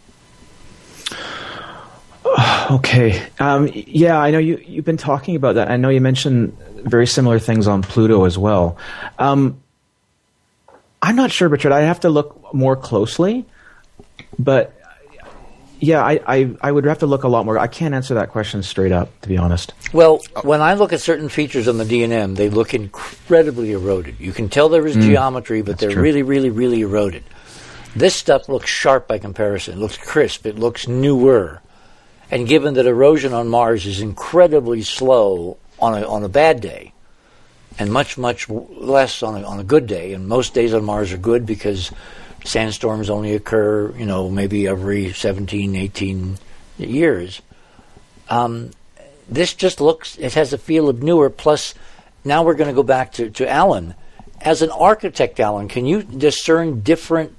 Okay. Um, yeah, I know you, you've been talking about that. I know you mentioned very similar things on Pluto as well. Um, I'm not sure, Richard. I have to look more closely. But, yeah, I, I, I would have to look a lot more. I can't answer that question straight up, to be honest. Well, when I look at certain features on the D N M, they look incredibly eroded. You can tell there is mm, geometry, but they're true. really, really, really eroded. This stuff looks sharp by comparison. It looks crisp. It looks newer. And given that erosion on Mars is incredibly slow on a, on a bad day, and much, much less on a, on a good day, and most days on Mars are good because sandstorms only occur, you know, maybe every seventeen, eighteen years. Um, this just looks, it has a feel of newer, plus now we're going to go back to, to Alan. As an architect, Alan, can you discern different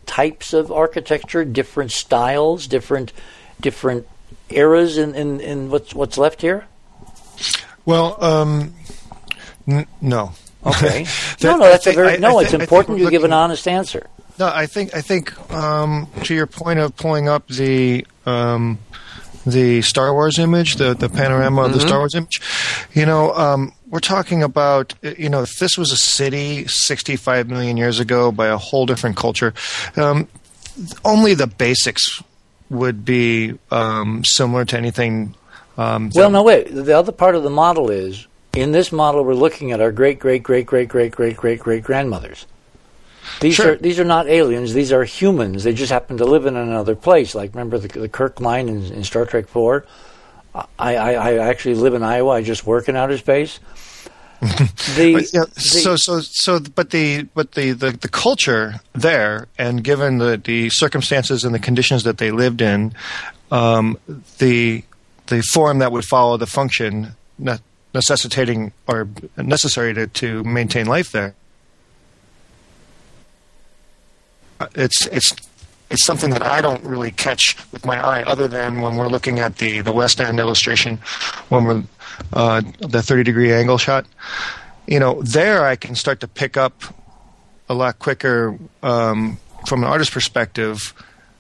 types of architecture, different styles, different different eras in, in, in what's what's left here? Well, um, n- no. Okay. that, no, no, that's think, a very I, no. I it's think, important you give an looking, honest answer. No, I think I think um, to your point of pulling up the um, the Star Wars image, the the panorama mm-hmm. of the Star Wars image, you know, um, we're talking about, you know, if this was a city sixty-five million years ago by a whole different culture, um, only the basics would be um, similar to anything. Um, well, no, wait. The other part of the model is, in this model, we're looking at our great, great, great, great, great, great, great, great grandmothers. These sure. are these are not aliens. These are humans. They just happen to live in another place. Like, remember the, the Kirk line in, in Star Trek four? I, I, I actually live in Iowa. I just work in outer space. the, yeah, the, so so so, but the but the, the, the culture there, and given the, the circumstances and the conditions that they lived in, um, the the form that would follow the function ne- necessitating or necessary to, to maintain life there. It's it's it's something that I don't really catch with my eye, other than when we're looking at the, the West End illustration, when we're uh, the thirty degree angle shot. You know, there I can start to pick up a lot quicker um, from an artist's perspective.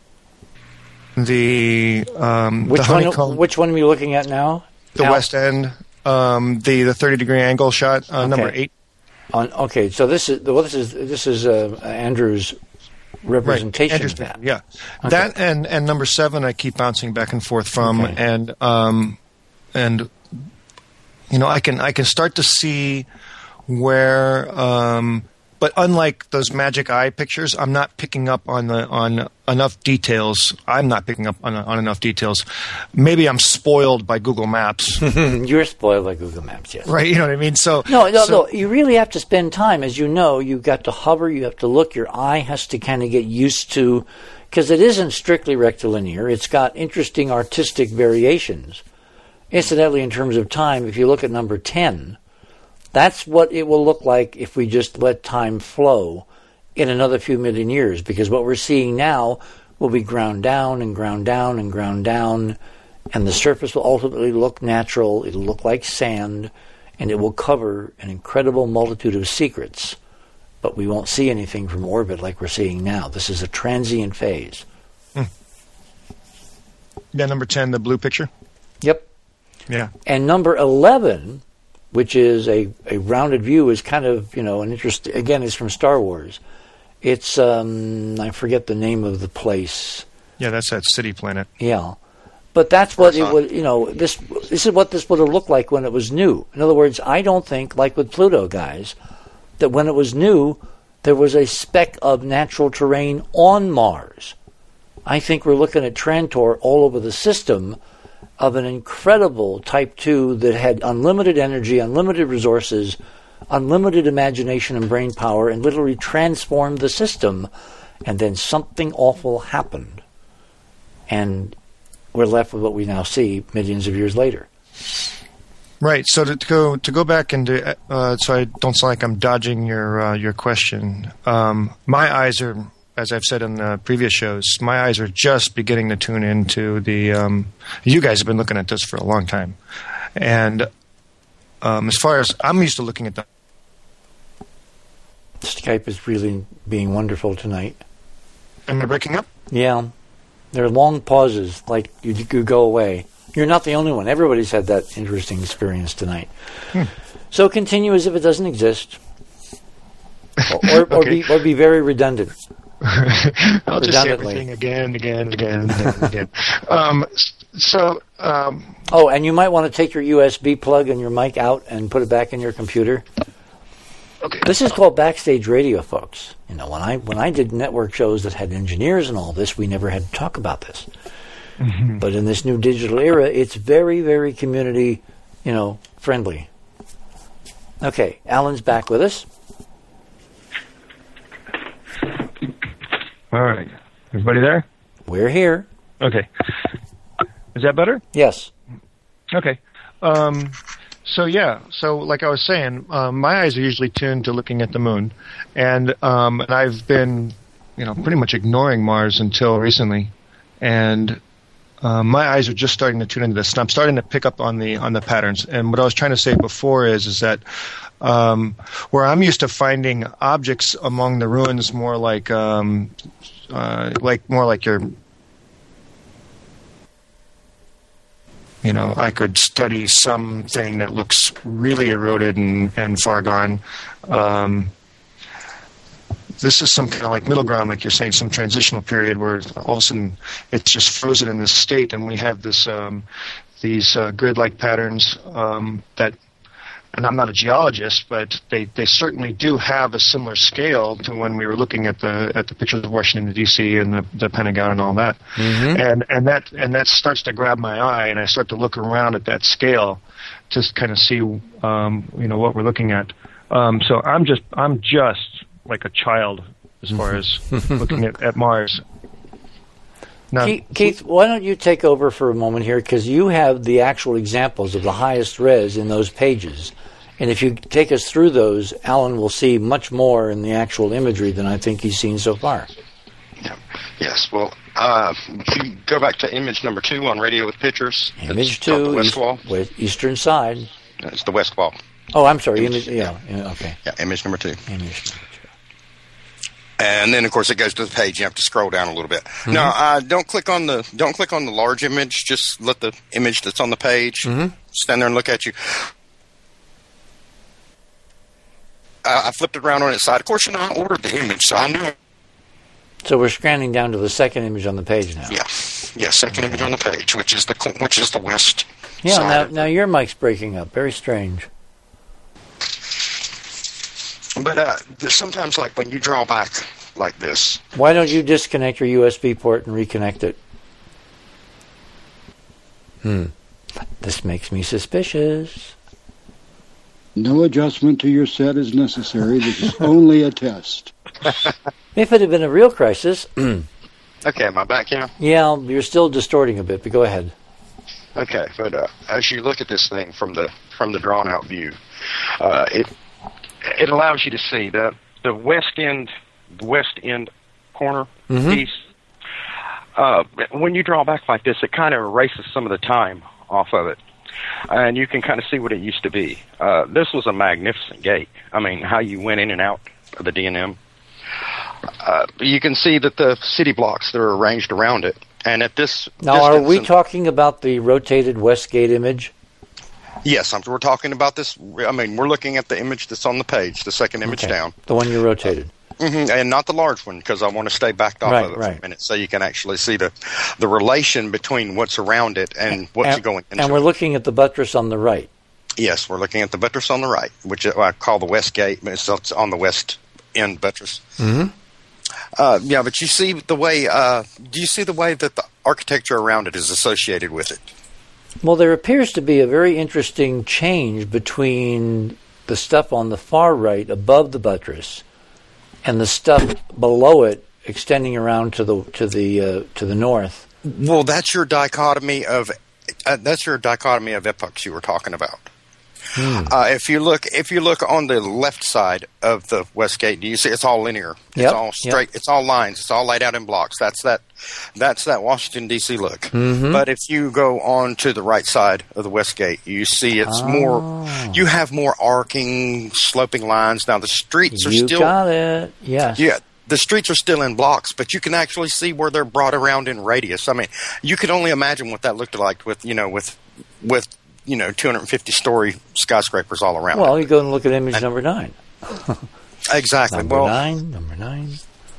The um, which the honeycomb, one? Which one are you looking at now? The Al? West End, um, the the thirty degree angle shot, uh, okay. number eight. On, okay, so this is well, this is this is uh, Andrew's representation right. of that. Yeah, okay. that and, and number seven I keep bouncing back and forth from, okay. and um, and you know I can I can start to see where, um, but unlike those magic eye pictures, I'm not picking up on the on enough details. I'm not picking up on, on enough details. Maybe I'm spoiled by Google Maps. You're spoiled by Google Maps, yes. Right, you know what I mean? So no, no, so, no. You really have to spend time, as you know. You've got to hover. You have to look. Your eye has to kind of get used to, because it isn't strictly rectilinear. It's got interesting artistic variations. Incidentally, in terms of time, if you look at number ten, that's what it will look like if we just let time flow in another few million years, because what we're seeing now will be ground down and ground down and ground down, and the surface will ultimately look natural. It'll look like sand, and it will cover an incredible multitude of secrets, but we won't see anything from orbit like we're seeing now. This is a transient phase. Hmm. Yeah, number ten, the blue picture? Yep. Yeah. And number eleven, which is a, a rounded view, is kind of, you know, an interest, again, is from Star Wars. It's, um, I forget the name of the place. Yeah, that's that city planet. Yeah. But that's what it would, you know, this this is what this would have looked like when it was new. In other words, I don't think, like with Pluto, guys, that when it was new, there was a speck of natural terrain on Mars. I think we're looking at Trantor all over the system of an incredible Type two that had unlimited energy, unlimited resources, unlimited imagination and brain power, and literally transformed the system, and then something awful happened. And we're left with what we now see millions of years later. Right. So to, to go to go back into uh, so I don't sound like I'm dodging your uh, your question. Um, my eyes are, as I've said in the previous shows, my eyes are just beginning to tune into the. Um, you guys have been looking at this for a long time, and um, as far as I'm used to looking at the. Skype is really being wonderful tonight. Am I breaking up? Yeah. There are long pauses, like you, you go away. You're not the only one. Everybody's had that interesting experience tonight. Hmm. So continue as if it doesn't exist. Or, or, okay. or, be, or be very redundant. I'll just say everything again, again, again, again, again. Um, so, um, oh, and you might want to take your U S B plug and your mic out and put it back in your computer. Okay. This is called backstage radio, folks. You know, when I when I did network shows that had engineers and all this, we never had to talk about this. Mm-hmm. But in this new digital era, it's very, very community, you know, friendly. Okay, Alan's back with us. All right. Everybody there? We're here. Okay. Is that better? Yes. Okay. Um, so, yeah. So, like I was saying, um, my eyes are usually tuned to looking at the moon. And, um, and I've been, you know, pretty much ignoring Mars until recently, and uh, my eyes are just starting to tune into this. And I'm starting to pick up on the on the patterns. And what I was trying to say before is is that um, where I'm used to finding objects among the ruins, more like um, uh, like more like your. You know, I could study something that looks really eroded and, and far gone. Um, this is some kind of like middle ground, like you're saying, some transitional period where all of a sudden it's just frozen in this state, and we have this um, these uh, grid-like patterns um, that. And I'm not a geologist, but they, they certainly do have a similar scale to when we were looking at the at the pictures of Washington D C and the, the Pentagon and all that. Mm-hmm. And and that and that starts to grab my eye, and I start to look around at that scale to kind of see um, you know what we're looking at. Um, so I'm just I'm just like a child as far as looking at, at Mars. Now, Keith, Keith, why don't you take over for a moment here, because you have the actual examples of the highest res in those pages. And if you take us through those, Alan will see much more in the actual imagery than I think he's seen so far. Yeah. Yes, well, uh, if you go back to image number two on Radio with Pictures. Image two, the west east, wall. West, eastern side. It's the west wall. Oh, I'm sorry. Image, yeah, yeah, okay. Yeah, image number two. Image number two. And then, of course, it goes to the page. You have to scroll down a little bit. Mm-hmm. Now, uh, don't click on the don't click on the large image. Just let the image that's on the page mm-hmm. stand there and look at you. Uh, I flipped it around on its side. Of course, you know, I ordered the image, so I knew. So we're scanning down to the second image on the page now. Yeah, yeah, second image on the page, which is the which is the west. Yeah, side now now your mic's breaking up. Very strange. But uh, sometimes, like when you draw back like this. Why don't you disconnect your U S B port and reconnect it? Hmm. This makes me suspicious. No adjustment to your set is necessary. This is only a test. If it had been a real crisis... Okay, am I back now? Yeah, you're still distorting a bit, but go ahead. Okay, but uh, as you look at this thing from the from the drawn-out view, uh, it it allows you to see the the west end west end corner mm-hmm. piece. Uh, when you draw back like this, it kind of erases some of the time off of it, and you can kind of see what it used to be. Uh, this was a magnificent gate. I mean, how you went in and out of the D and M. Uh, you can see that the city blocks that are arranged around it, and at this now, are we talking about the rotated Westgate image? Yes, I'm, we're talking about this. I mean, we're looking at the image that's on the page, the second image okay. down. The one you rotated. Mm-hmm, and not the large one, because I want to stay backed off right, of it right. for a minute so you can actually see the the relation between what's around it and what's and, going into And we're it. looking at the buttress on the right. Yes, we're looking at the buttress on the right, which I call the west gate, but it's on the west end buttress. Mm-hmm. Uh, yeah, but you see the way, uh, do you see the way that the architecture around it is associated with it? Well, there appears to be a very interesting change between the stuff on the far right above the buttress and the stuff below it extending around to the to the uh, to the north. Well, that's your dichotomy of uh, that's your dichotomy of epochs you were talking about. Hmm. Uh, if you look, if you look on the left side of the West Gate, do you see it's all linear? It's yep. all straight. Yep. It's all lines. It's all laid out in blocks. That's that. That's that Washington D C look. Mm-hmm. But if you go on to the right side of the West Gate, you see it's oh. more. You have more arcing, sloping lines. Now the streets are you still. You got it. Yes. Yeah. The streets are still in blocks, but you can actually see where they're brought around in radius. I mean, you could only imagine what that looked like with you know with with. you know, two hundred fifty story skyscrapers all around. Well, it. you go and look at image and, number nine. Exactly. Number well, nine, number nine.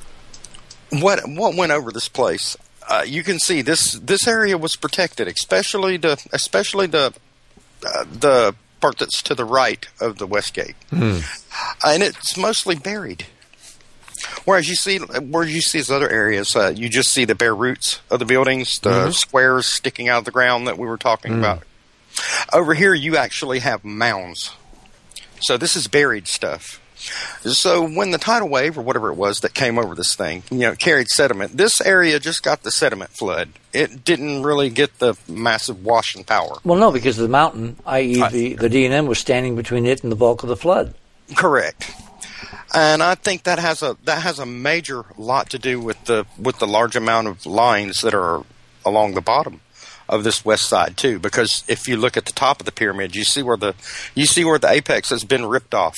What what went over this place? Uh, you can see this this area was protected, especially the especially the uh, the part that's to the right of the West Gate, mm. and it's mostly buried. Whereas you see, where you see these other areas, uh, you just see the bare roots of the buildings, the mm-hmm. squares sticking out of the ground that we were talking mm. about. Over here, you actually have mounds. So this is buried stuff. So when the tidal wave, or whatever it was that came over this thing, you know, carried sediment, this area just got the sediment flood. It didn't really get the massive washing power. Well, no, because the mountain, that is the, the D and M, was standing between it and the bulk of the flood. Correct. And I think that has a that has a major lot to do with the with the large amount of lines that are along the bottom of this west side too. Because if you look at the top of the pyramid, you see where the you see where the apex has been ripped off,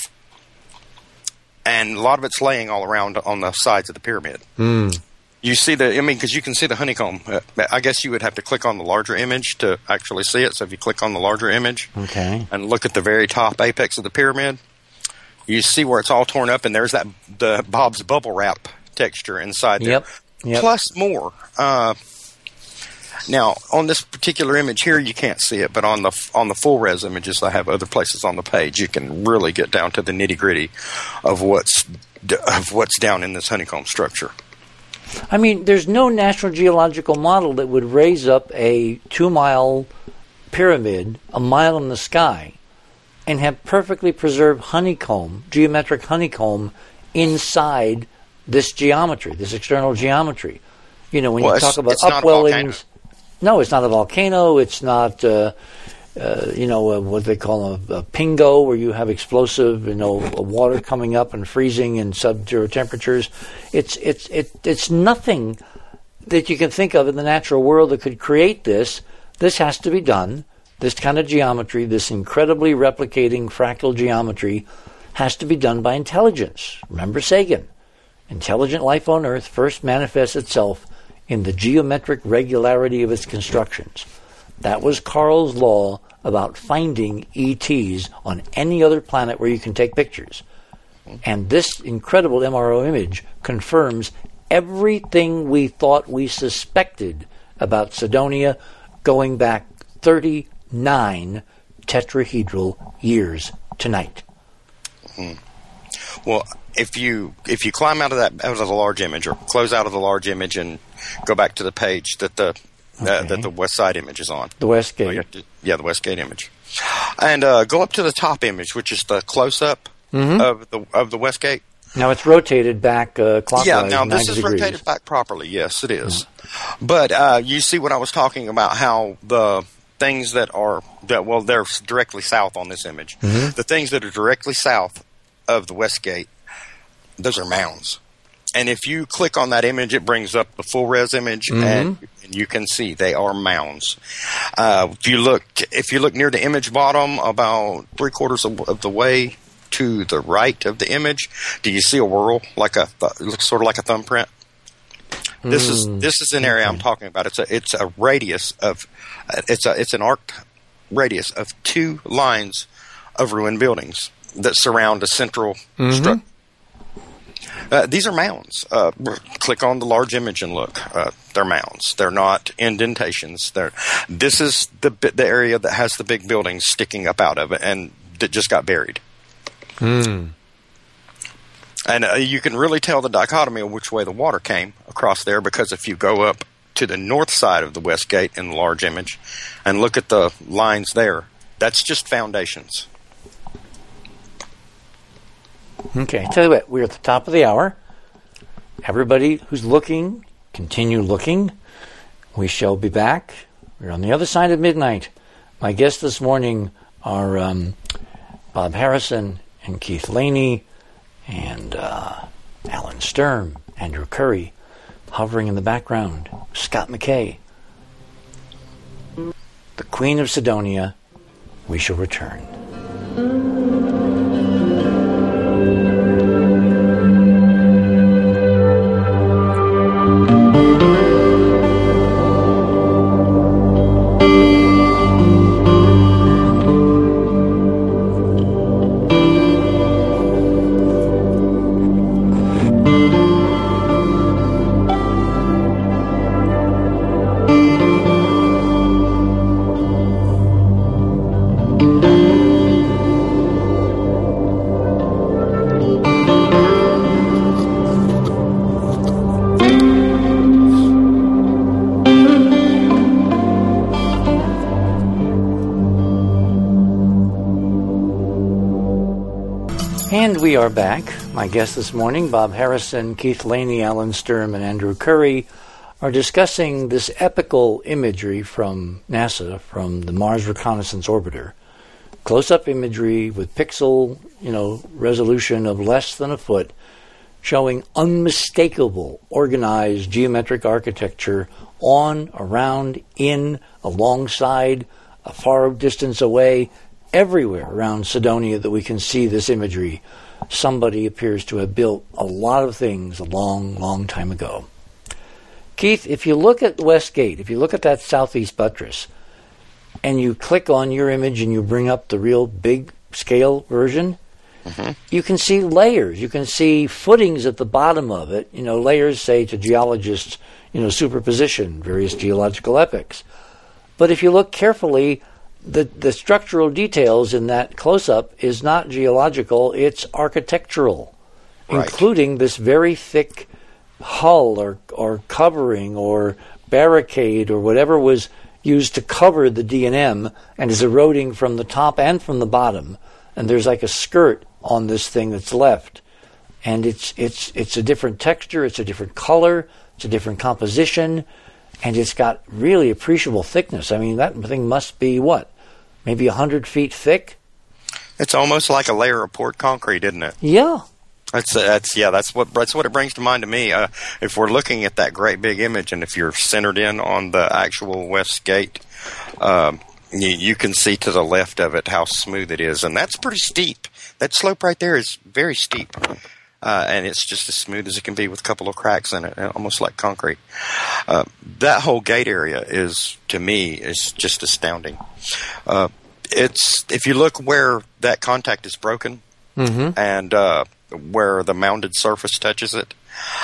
and a lot of it's laying all around on the sides of the pyramid. Mm. You see the, I mean, because you can see the honeycomb. Uh, I guess you would have to click on the larger image to actually see it. So if you click on the larger image okay. and look at the very top apex of the pyramid, you see where it's all torn up, and there's that the Bob's bubble wrap texture inside there. Yep. Yep. Plus more. Uh, now, on this particular image here, you can't see it, but on the on the full res images I have other places on the page, you can really get down to the nitty gritty of what's of what's down in this honeycomb structure. I mean, there's no National Geological model that would raise up a two-mile pyramid a mile in the sky and have perfectly preserved honeycomb, geometric honeycomb, inside this geometry, this external geometry. You know, when well, you talk about it's not upwellings... No, it's not a volcano. It's not, uh, uh, you know, uh, what they call a, a pingo, where you have explosive, you know, water coming up and freezing in sub-zero temperatures. It's it's it, it's nothing that you can think of in the natural world that could create this. This has to be done. This kind of geometry, this incredibly replicating fractal geometry, has to be done by intelligence. Remember Sagan. Intelligent life on Earth first manifests itself in the geometric regularity of its constructions. That was Carl's law about finding E Ts on any other planet where you can take pictures. And this incredible M R O image confirms everything we thought we suspected about Cydonia going back thirty-nine tetrahedral years tonight. Mm. Well, if you if you climb out of that out of the large image, or close out of the large image and go back to the page that the uh, okay. that the west side image is on, the west gate, oh, yeah, the west gate image, and uh, go up to the top image, which is the close up mm-hmm. of the of the west gate. Now it's rotated back uh, clockwise. Yeah, now this is degrees. rotated back properly. Yes, it is. Mm-hmm. But uh, you see what I was talking about? How the things that are that well, they're directly south on this image. Mm-hmm. The things that are directly south of the west gate, those are mounds. And if you click on that image, it brings up the full res image, mm-hmm. and, and you can see they are mounds. Uh, if you look, if you look near the image bottom, about three quarters of, of the way to the right of the image, do you see a whorl like a? Th- it looks sort of like a thumbprint. Mm. This is this is an area okay. I'm talking about. It's a it's a radius of it's a it's an arc radius of two lines of ruined buildings that surround a central mm-hmm. structure. Uh, these are mounds. Uh, click on the large image and look. Uh, they're mounds. They're not indentations. They're, this is the the area that has the big buildings sticking up out of it and that just got buried. Hmm. And uh, you can really tell the dichotomy of which way the water came across there, because if you go up to the north side of the west gate in the large image and look at the lines there, that's just foundations. Okay, tell you what, we're at the top of the hour. Everybody who's looking, continue looking. We shall be back. We're on the other side of midnight. My guests this morning are um, Bob Harrison and Keith Laney and uh, Alan Sturm, Andrew Curry, hovering in the background, Scott McKay. The Queen of Cydonia. We shall return. And we are back. My guests this morning, Bob Harrison, Keith Laney, Alan Sturm, and Andrew Curry, are discussing this epical imagery from NASA, from the Mars Reconnaissance Orbiter. Close-up imagery with pixel you know, resolution of less than a foot, showing unmistakable organized geometric architecture on, around, in, alongside, a far distance away, everywhere around Cydonia that we can see this imagery. Somebody appears to have built a lot of things a long, long time ago. Keith, if you look at West Gate, if you look at that southeast buttress, and you click on your image and you bring up the real big scale version, mm-hmm. you can see layers. You can see footings at the bottom of it. You know, layers say to geologists, you know, superposition, various geological epochs. But if you look carefully, the, the structural details in that close-up is not geological, it's architectural, right. Including this very thick hull or, or covering or barricade or whatever was used to cover the D and M and is eroding from the top and from the bottom. And there's like a skirt on this thing that's left. And it's it's it's a different texture, it's a different color, it's a different composition, and it's got really appreciable thickness. I mean, that thing must be, what, maybe one hundred feet thick? It's almost like a layer of poured concrete, isn't it? Yeah. That's that's yeah. That's what that's what it brings to mind to me. Uh, if we're looking at that great big image, and if you're centered in on the actual West Gate, um, you, you can see to the left of it how smooth it is, and that's pretty steep. That slope right there is very steep, uh, and it's just as smooth as it can be with a couple of cracks in it, almost like concrete. Uh, that whole gate area is, to me, is just astounding. Uh, it's if you look where that contact is broken, mm-hmm. and uh, where the mounded surface touches it.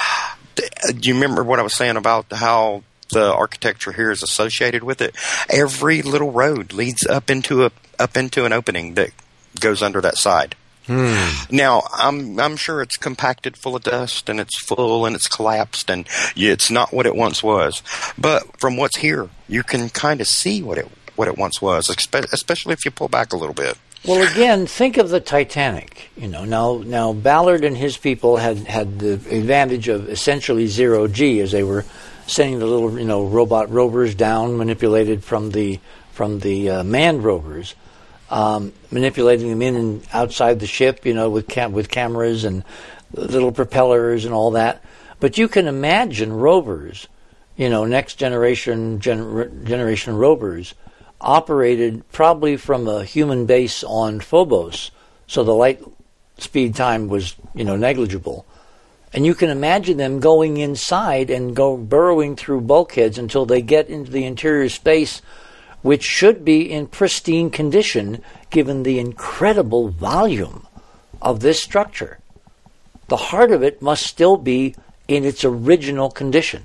Do you remember what I was saying about how the architecture here is associated with it? Every little road leads up into a up into an opening that goes under that side. Hmm. Now, I'm I'm sure it's compacted full of dust and it's full and it's collapsed and it's not what it once was. But from what's here, you can kind of see what it what it once was, especially if you pull back a little bit. Well, again, think of the Titanic. You know, now now Ballard and his people had, had the advantage of essentially zero G as they were sending the little, you know, robot rovers down, manipulated from the from the uh, manned rovers, um, manipulating them in and outside the ship, you know, with cam- with cameras and little propellers and all that. But you can imagine rovers, you know, next generation gener- generation rovers, operated probably from a human base on Phobos, so the light speed time was, you know, negligible. And you can imagine them going inside and go burrowing through bulkheads until they get into the interior space, which should be in pristine condition given the incredible volume of this structure. The heart of it must still be in its original condition.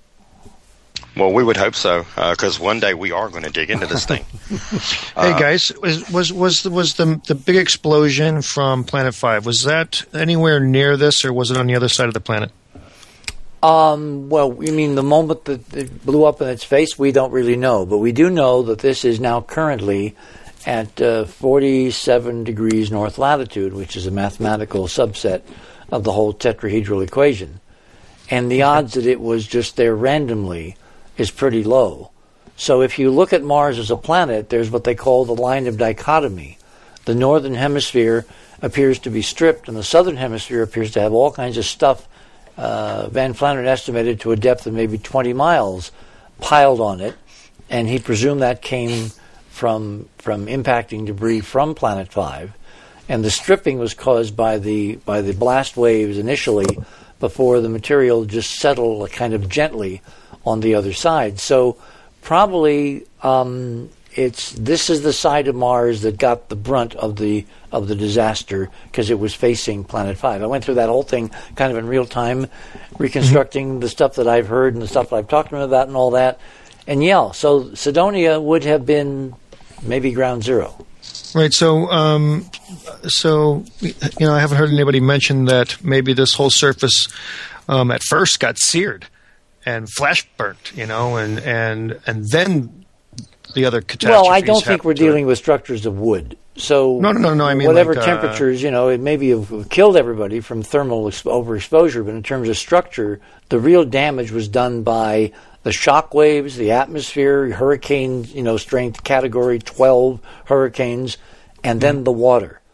Well, we would hope so, because uh, one day we are going to dig into this thing. Hey, uh, guys, was was was the, was the the big explosion from Planet Five? Was that anywhere near this, or was it on the other side of the planet? Um, well, you mean the moment that it blew up in its face? We don't really know, but we do know that this is now currently at uh, forty-seven degrees north latitude, which is a mathematical subset of the whole tetrahedral equation, and the odds that it was just there randomly is pretty low. So if you look at Mars as a planet, there's what they call the line of dichotomy. The northern hemisphere appears to be stripped, and the southern hemisphere appears to have all kinds of stuff, uh, Van Flandern estimated to a depth of maybe twenty miles, piled on it, and he presumed that came from from impacting debris from Planet Five, and the stripping was caused by the by the blast waves initially, before the material just settled kind of gently on the other side. So probably um, it's this is the side of Mars that got the brunt of the of the disaster because it was facing Planet Five. I went through that whole thing kind of in real time, reconstructing mm-hmm. the stuff that I've heard and the stuff that I've talked to him about and all that. And yeah, so Cydonia would have been maybe ground zero. Right. So, um, so you know, I haven't heard anybody mention that maybe this whole surface um, at first got seared and flash burnt, you know, and, and and then the other catastrophes. Well, I don't think we're dealing with structures of wood. So no, no, no, no. I mean, whatever like, temperatures, uh, you know, it maybe have killed everybody from thermal ex- overexposure, but in terms of structure, the real damage was done by the shock waves, the atmosphere, hurricane, you know, strength category twelve hurricanes, and then mm-hmm. the water.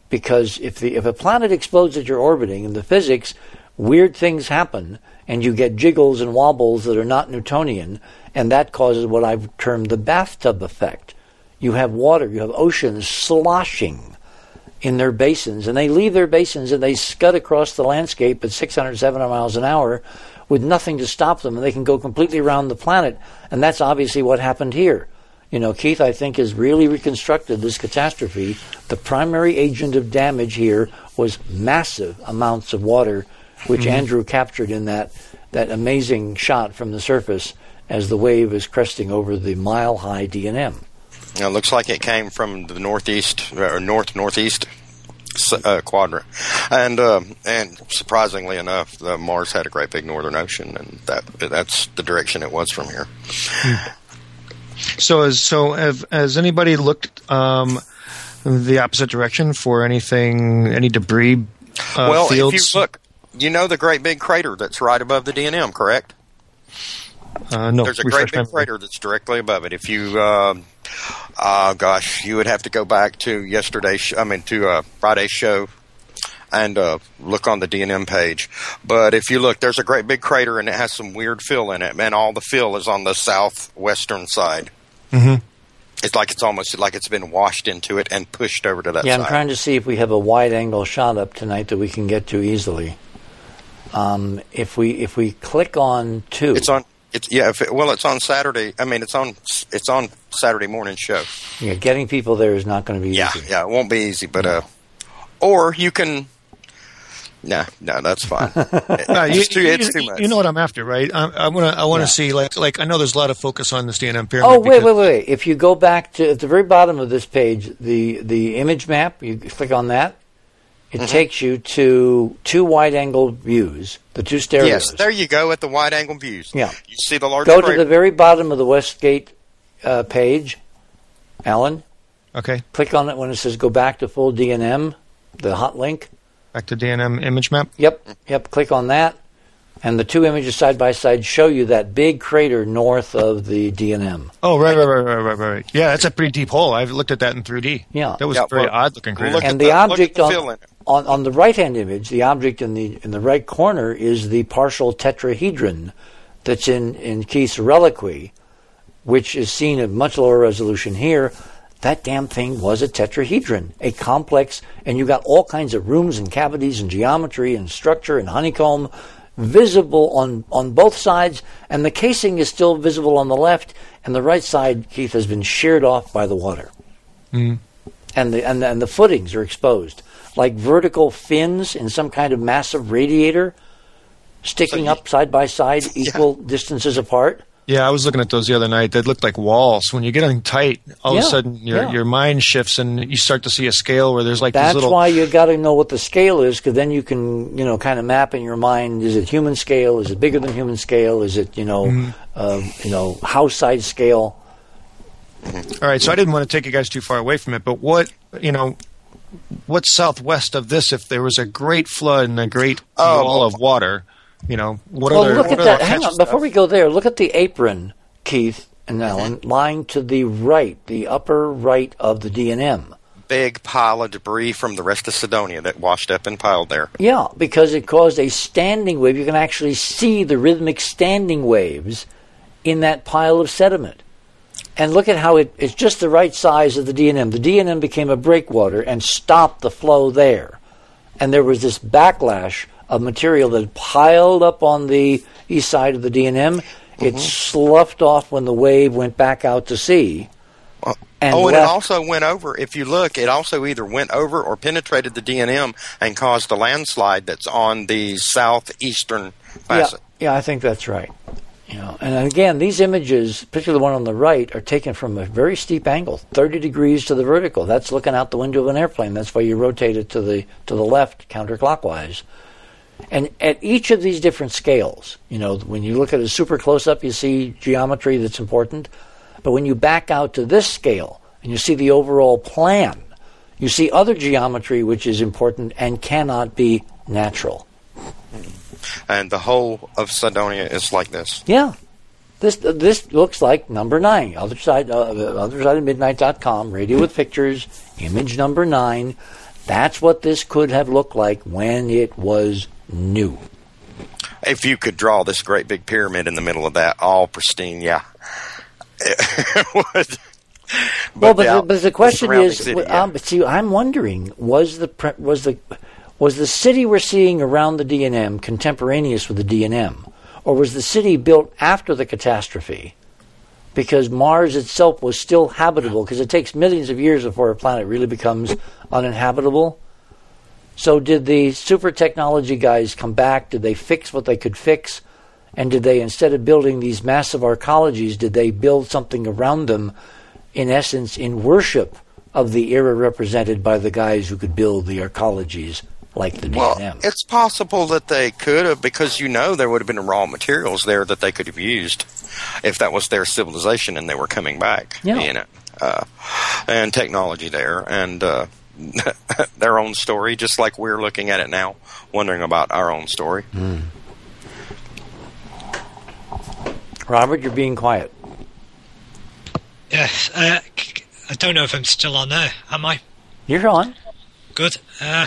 because if the if a planet explodes that you're orbiting, in the physics, weird things happen, and you get jiggles and wobbles that are not Newtonian, and that causes what I've termed the bathtub effect. You have water, you have oceans sloshing in their basins, and they leave their basins and they scud across the landscape at six hundred, seven hundred miles an hour with nothing to stop them, and they can go completely around the planet, and that's obviously what happened here. You know, Keith, I think, has really reconstructed this catastrophe. The primary agent of damage here was massive amounts of water, which mm-hmm. Andrew captured in that, that amazing shot from the surface as the wave is cresting over the mile-high D N M. It looks like it came from the northeast, or north-northeast uh, quadrant. And uh, and surprisingly enough, the Mars had a great big northern ocean, and that that's the direction it was from here. So, as, so have, has anybody looked um, the opposite direction for anything, any debris uh, well, fields? If you look, you know the great big crater that's right above the D N M, correct? Uh, no. There's a great big crater that's directly above it. If you, uh, uh, gosh, you would have to go back to yesterday's, sh- I mean, to uh, Friday's show and uh, look on the D N M page. But if you look, there's a great big crater, and it has some weird fill in it, and all the fill is on the southwestern side. Mm-hmm. It's like it's almost like it's been washed into it and pushed over to that yeah, side. I'm trying to see if we have a wide-angle shot up tonight that we can get to easily. Um, if we if we click on two, it's on. It's yeah. If it, well, it's on Saturday. I mean, it's on. It's on Saturday morning show. Yeah, getting people there is not going to be yeah, easy. Yeah, it won't be easy. But uh, or you can. No, no, that's fine. No, you, it's, too, you, it's too much. You know what I'm after, right? I, I want to. I want to Yeah. see like like I know there's a lot of focus on this D N M pyramid. Oh, wait, wait, wait. If you go back to at the very bottom of this page, the the image map, you click on that. It mm-hmm. takes you to two wide-angle views, the two stereos. Yes, there you go at the wide-angle views. Yeah. You see the large Go crater. to the very bottom of the Westgate uh, page, Alan. Okay. Click on it when it says go back to full D N M, the hot link. Back to D N M image map. Yep, yep. Click on that, and the two images side by side show you that big crater north of the D N M. Oh, right, right, right, right, right, right. Yeah, that's a pretty deep hole. I've looked at that in three D. Yeah. That was Yeah, a very well, odd-looking crater. look And at the, the- object look at the on, fill in it. on on the right-hand image, the object in the in the right corner is the partial tetrahedron that's in in Keith's reliquary, which is seen at much lower resolution here. That damn thing was a tetrahedron, a complex, and you got all kinds of rooms and cavities and geometry and structure and honeycomb visible on, on both sides, and the casing is still visible on the left, and the right side, Keith, has been sheared off by the water. Mm. And the, and the and the footings are exposed, like vertical fins in some kind of massive radiator, sticking So you- up side by side, equal distances apart. Yeah, I was looking at those the other night. They looked like walls. When you get them tight, all Yeah, of a sudden your yeah. your mind shifts and you start to see a scale where there's like That's these little. why you got to know what the scale is, because then you can, you know, kind of map in your mind: is it human scale? Is it bigger than human scale? Is it, you know, Mm-hmm. uh, you know, house size scale? All right, so I didn't want to take you guys too far away from it, but what you know, what's southwest of this? If there was a great flood and a great Oh, wall of water, you know, what Well, other? look what at other that. Hang catch on, before stuff? we go there, look at the apron, Keith and Alan, lying to the right, the upper right of the D N M. Big pile of debris from the rest of Cydonia that washed up and piled there. Yeah, because it caused a standing wave. You can actually see the rhythmic standing waves in that pile of sediment. And look at how it, it's just the right size of the D N M. The D N M became a breakwater and stopped the flow there. And there was this backlash of material that piled up on the east side of the D N M. It Mm-hmm. sloughed off when the wave went back out to sea. And oh, and left- it also went over, if you look, it also either went over or penetrated the D N M and caused a landslide that's on the southeastern Yeah, facet. yeah, I think that's right. You know, and again, these images, particularly the one on the right, are taken from a very steep angle, thirty degrees to the vertical. That's looking out the window of an airplane. That's why you rotate it to the to the left counterclockwise. And at each of these different scales, you know, when you look at a super close-up, you see geometry that's important. But when you back out to this scale and you see the overall plan, you see other geometry which is important and cannot be natural. And the whole of Cydonia is like this. Yeah. This this looks like number nine. Other side, uh, other side of midnight dot com, radio with pictures, image number nine. That's what this could have looked like when it was new. If you could draw this great big pyramid in the middle of that, all pristine, yeah. It would. But well, but, yeah, the, but the question the is, city, yeah. um, see, I'm wondering, was the pre- was the was the city we're seeing around the D and M contemporaneous with the D and M, or was the city built after the catastrophe? Because Mars itself was still habitable, because it takes millions of years before a planet really becomes uninhabitable. So did the super technology guys come back? Did they fix what they could fix? And did they, instead of building these massive arcologies, did they build something around them, in essence, in worship of the era represented by the guys who could build the arcologies like the well, D and M? It's possible that they could have, because you know there would have been raw materials there that they could have used if that was their civilization and they were coming back. Yeah. You know, uh, and technology there, and uh, their own story, just like we're looking at it now, wondering about our own story. Mm. Robert, you're being quiet. Yes, uh, I don't know if I'm still on there. Am I? You're on. Good. Uh,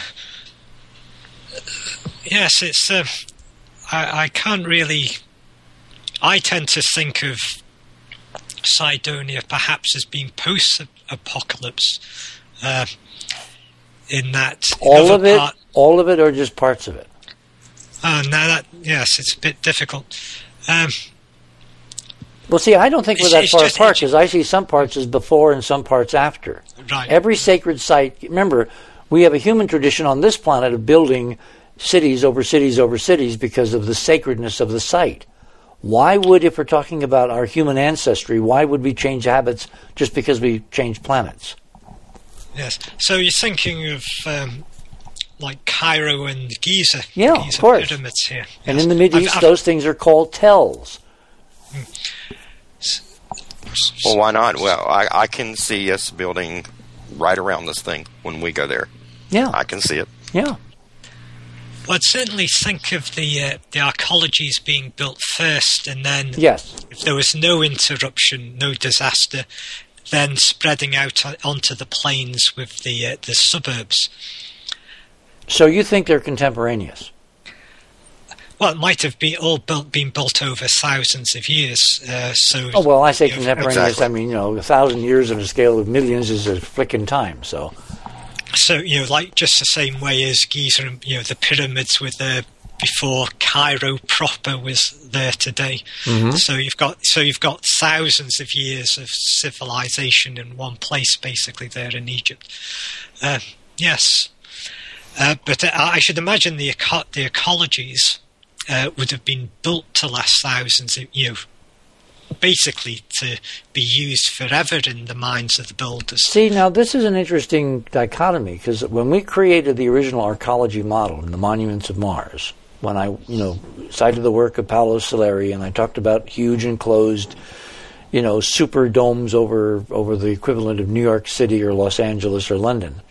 yes, it's. Uh, I, I can't really. I tend to think of Cydonia perhaps as being post-apocalypse. Uh, in that, all of it, part, all of it, or just parts of it. Uh, now that yes, it's a bit difficult. Um, Well, see, I don't think we're It's- that it's far just- apart, it's- because I see some parts as before and some parts after. Right. Every sacred site, remember, we have a human tradition on this planet of building cities over cities over cities because of the sacredness of the site. Why would, if we're talking about our human ancestry, why would we change habits just because we change planets? Yes. So you're thinking of um, like Cairo and Giza. Yeah, Giza of course. Pyramids here. And Yes. in the Middle I've- East, I've- those things are called tells. Well, why not? Well, I, I can see us building right around this thing when we go there. Yeah, I can see it. yeah. Well, I'd certainly think of the uh, the arcologies being built first, and then Yes. if there was no interruption, no disaster, then spreading out on- onto the plains with the uh, the suburbs. So you think they're contemporaneous? Well, it might have been all built, been built over thousands of years. Uh, so, Oh, well, I say you know, contemporaneous. Exactly. I mean, you know, a thousand years on a scale of millions is a flick in time, so... So, you know, like just the same way as Giza and, you know, the pyramids were there before Cairo proper was there today. Mhm. So you've got so you've got thousands of years of civilization in one place, basically, there in Egypt. Uh, yes. Uh, but uh, I should imagine the eco- the ecologies uh, would have been built to last thousands of, you know, basically to be used forever in the minds of the builders. See, now this is an interesting dichotomy, because when we created the original arcology model in the Monuments of Mars, when I, you know, cited the work of Paolo Soleri, and I talked about huge enclosed, you know, super domes over over the equivalent of New York City or Los Angeles or London.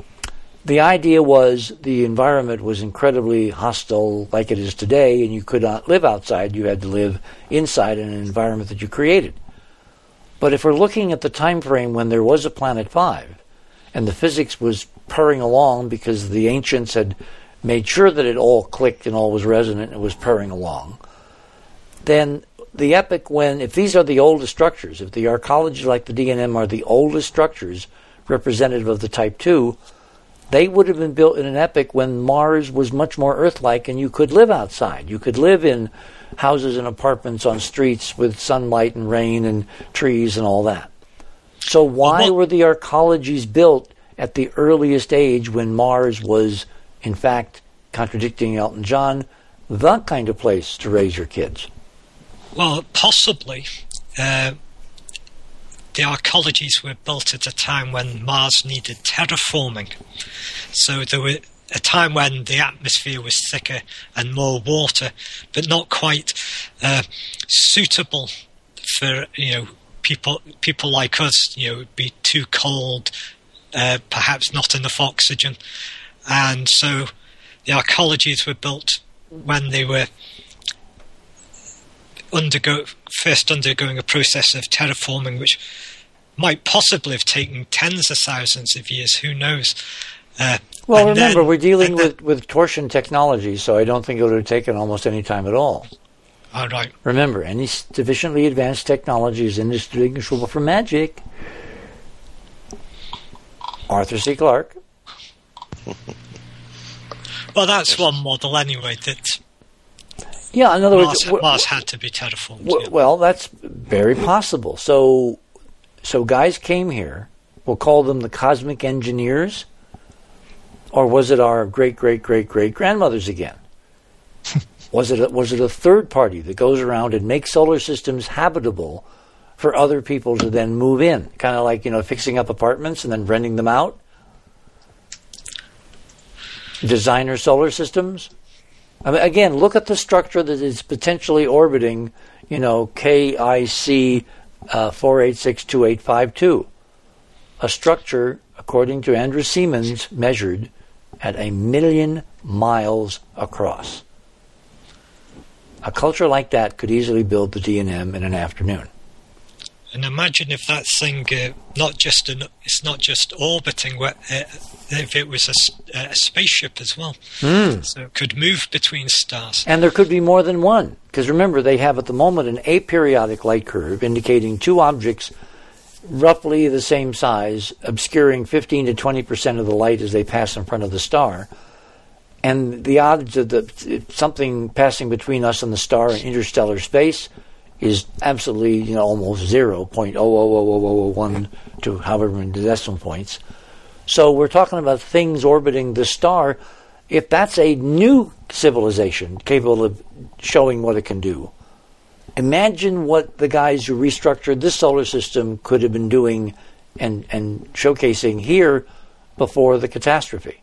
The idea was the environment was incredibly hostile like it is today, and you could not live outside. You had to live inside in an environment that you created. But if we're looking at the time frame when there was a Planet five, and the physics was purring along because the ancients had made sure that it all clicked and all was resonant and it was purring along, then the epoch when, if these are the oldest structures, if the arcology like the D and M are the oldest structures representative of the Type two, they would have been built in an epoch when Mars was much more Earth-like and you could live outside. You could live in houses and apartments on streets with sunlight and rain and trees and all that. So why Well, what- were the arcologies built at the earliest age when Mars was, in fact, contradicting Elton John, the kind of place to raise your kids? Well, possibly. Uh, the arcologies were built at a time when Mars needed terraforming. So there were a time when the atmosphere was thicker and more water, but not quite uh, suitable for, you know, people people like us. You know, it would be too cold, uh, perhaps not enough oxygen, and so the arcologies were built when they were undergo first undergoing a process of terraforming, which might possibly have taken tens of thousands of years. Who knows? Uh, well, remember, then, we're dealing then, with, with torsion technology, so I don't think it would have taken almost any time at all. All right. Remember, any sufficiently advanced technology is indistinguishable from magic. Arthur C. Clarke. Well, that's one model anyway that yeah, in other Mars, words, w- Mars had to be terraformed. w- yeah. Well, that's very possible. So, so guys came here. We'll call them the cosmic engineers, or was it our great, great, great, great grandmothers again? was it a, was it a third party that goes around and makes solar systems habitable for other people to then move in, kind of like, you know, fixing up apartments and then renting them out? Designer solar systems. I mean, again, look at the structure that is potentially orbiting, you know, K I C uh, four eight six two eight five two. A structure, according to Andrew Siemens, measured at a million miles across. A culture like that could easily build the D N M in an afternoon. And imagine if that thing, uh, not just an, it's not just orbiting, uh, if it was a, a spaceship as well. Mm. So it could move between stars. And there could be more than one. Because remember, they have at the moment an aperiodic light curve indicating two objects roughly the same size, obscuring fifteen to twenty percent of the light as they pass in front of the star. And the odds of the, something passing between us and the star in interstellar space is absolutely, you know, almost zero point zero zero zero zero zero one to however many decimal points. So we're talking about things orbiting the star. If that's a new civilization capable of showing what it can do, imagine what the guys who restructured this solar system could have been doing and, and showcasing here before the catastrophe.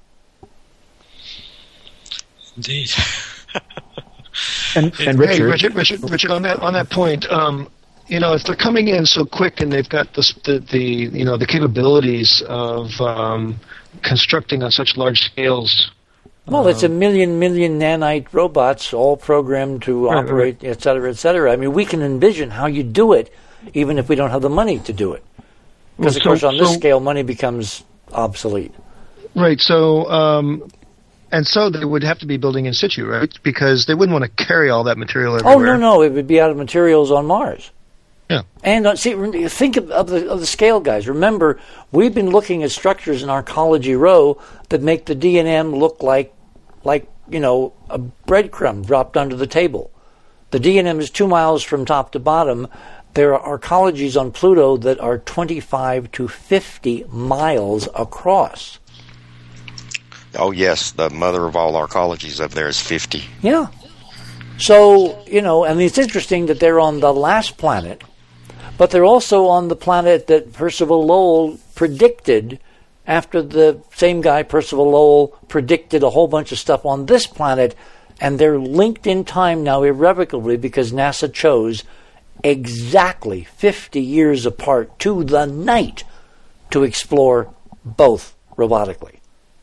Indeed. And, and Richard, hey, Richard, Richard, Richard, on that on that point, um, you know, if they're coming in so quick and they've got the the, the you know the capabilities of um, constructing on such large scales. Well, um, it's a million million nanite robots, all programmed to right, operate, right. et cetera, et cetera. I mean, we can envision how you do it, even if we don't have the money to do it. Because, well, of so, course, on this so, scale, money becomes obsolete. Right. So. Um, And so they would have to be building in situ, right? Because they wouldn't want to carry all that material everywhere. Oh, no, no. It would be out of materials on Mars. Yeah. And uh, see, think of, of, the, of the scale, guys. Remember, we've been looking at structures in Arcology Row that make the D N M look like, like you know, a breadcrumb dropped under the table. The D N M is two miles from top to bottom. There are arcologies on Pluto that are twenty-five to fifty miles across. Oh, yes, the mother of all arcologies up there is fifty. Yeah. So, you know, and it's interesting that they're on the last planet, but they're also on the planet that Percival Lowell predicted after the same guy, Percival Lowell, predicted a whole bunch of stuff on this planet, and they're linked in time now irrevocably because NASA chose exactly fifty years apart to the night to explore both robotically.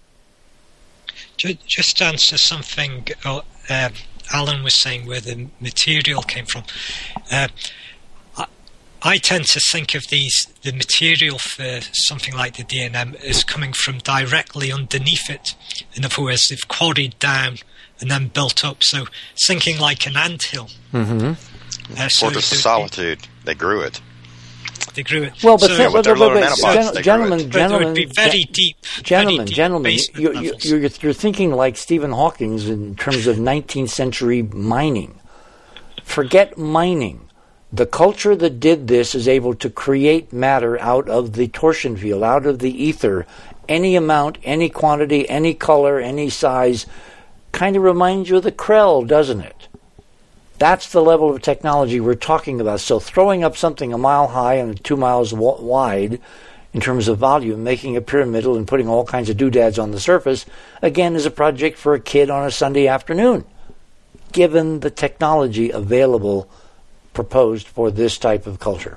Just to answer something uh, Alan was saying where the material came from. Uh, I, I tend to think of these the material for something like the D N M as coming from directly underneath it. In other words, they've quarried down and then built up. So thinking like an anthill. Mm-hmm. Uh, so Fortress of Solitude, they grew it. They grew it. Well, but, so, th- but, but, but, but gen- gentlemen, but gentlemen, would be very ge- deep, gentlemen, very deep gentlemen, you're, you're, levels. you're, you're thinking like Stephen Hawking in terms of nineteenth century mining. Forget mining. The culture that did this is able to create matter out of the torsion field, out of the ether, any amount, any quantity, any color, any size. Kind of reminds you of the Krell, doesn't it? That's the level of technology we're talking about. So throwing up something a mile high and two miles w- wide in terms of volume, making it pyramidal and putting all kinds of doodads on the surface, again, is a project for a kid on a Sunday afternoon, given the technology available proposed for this type of culture.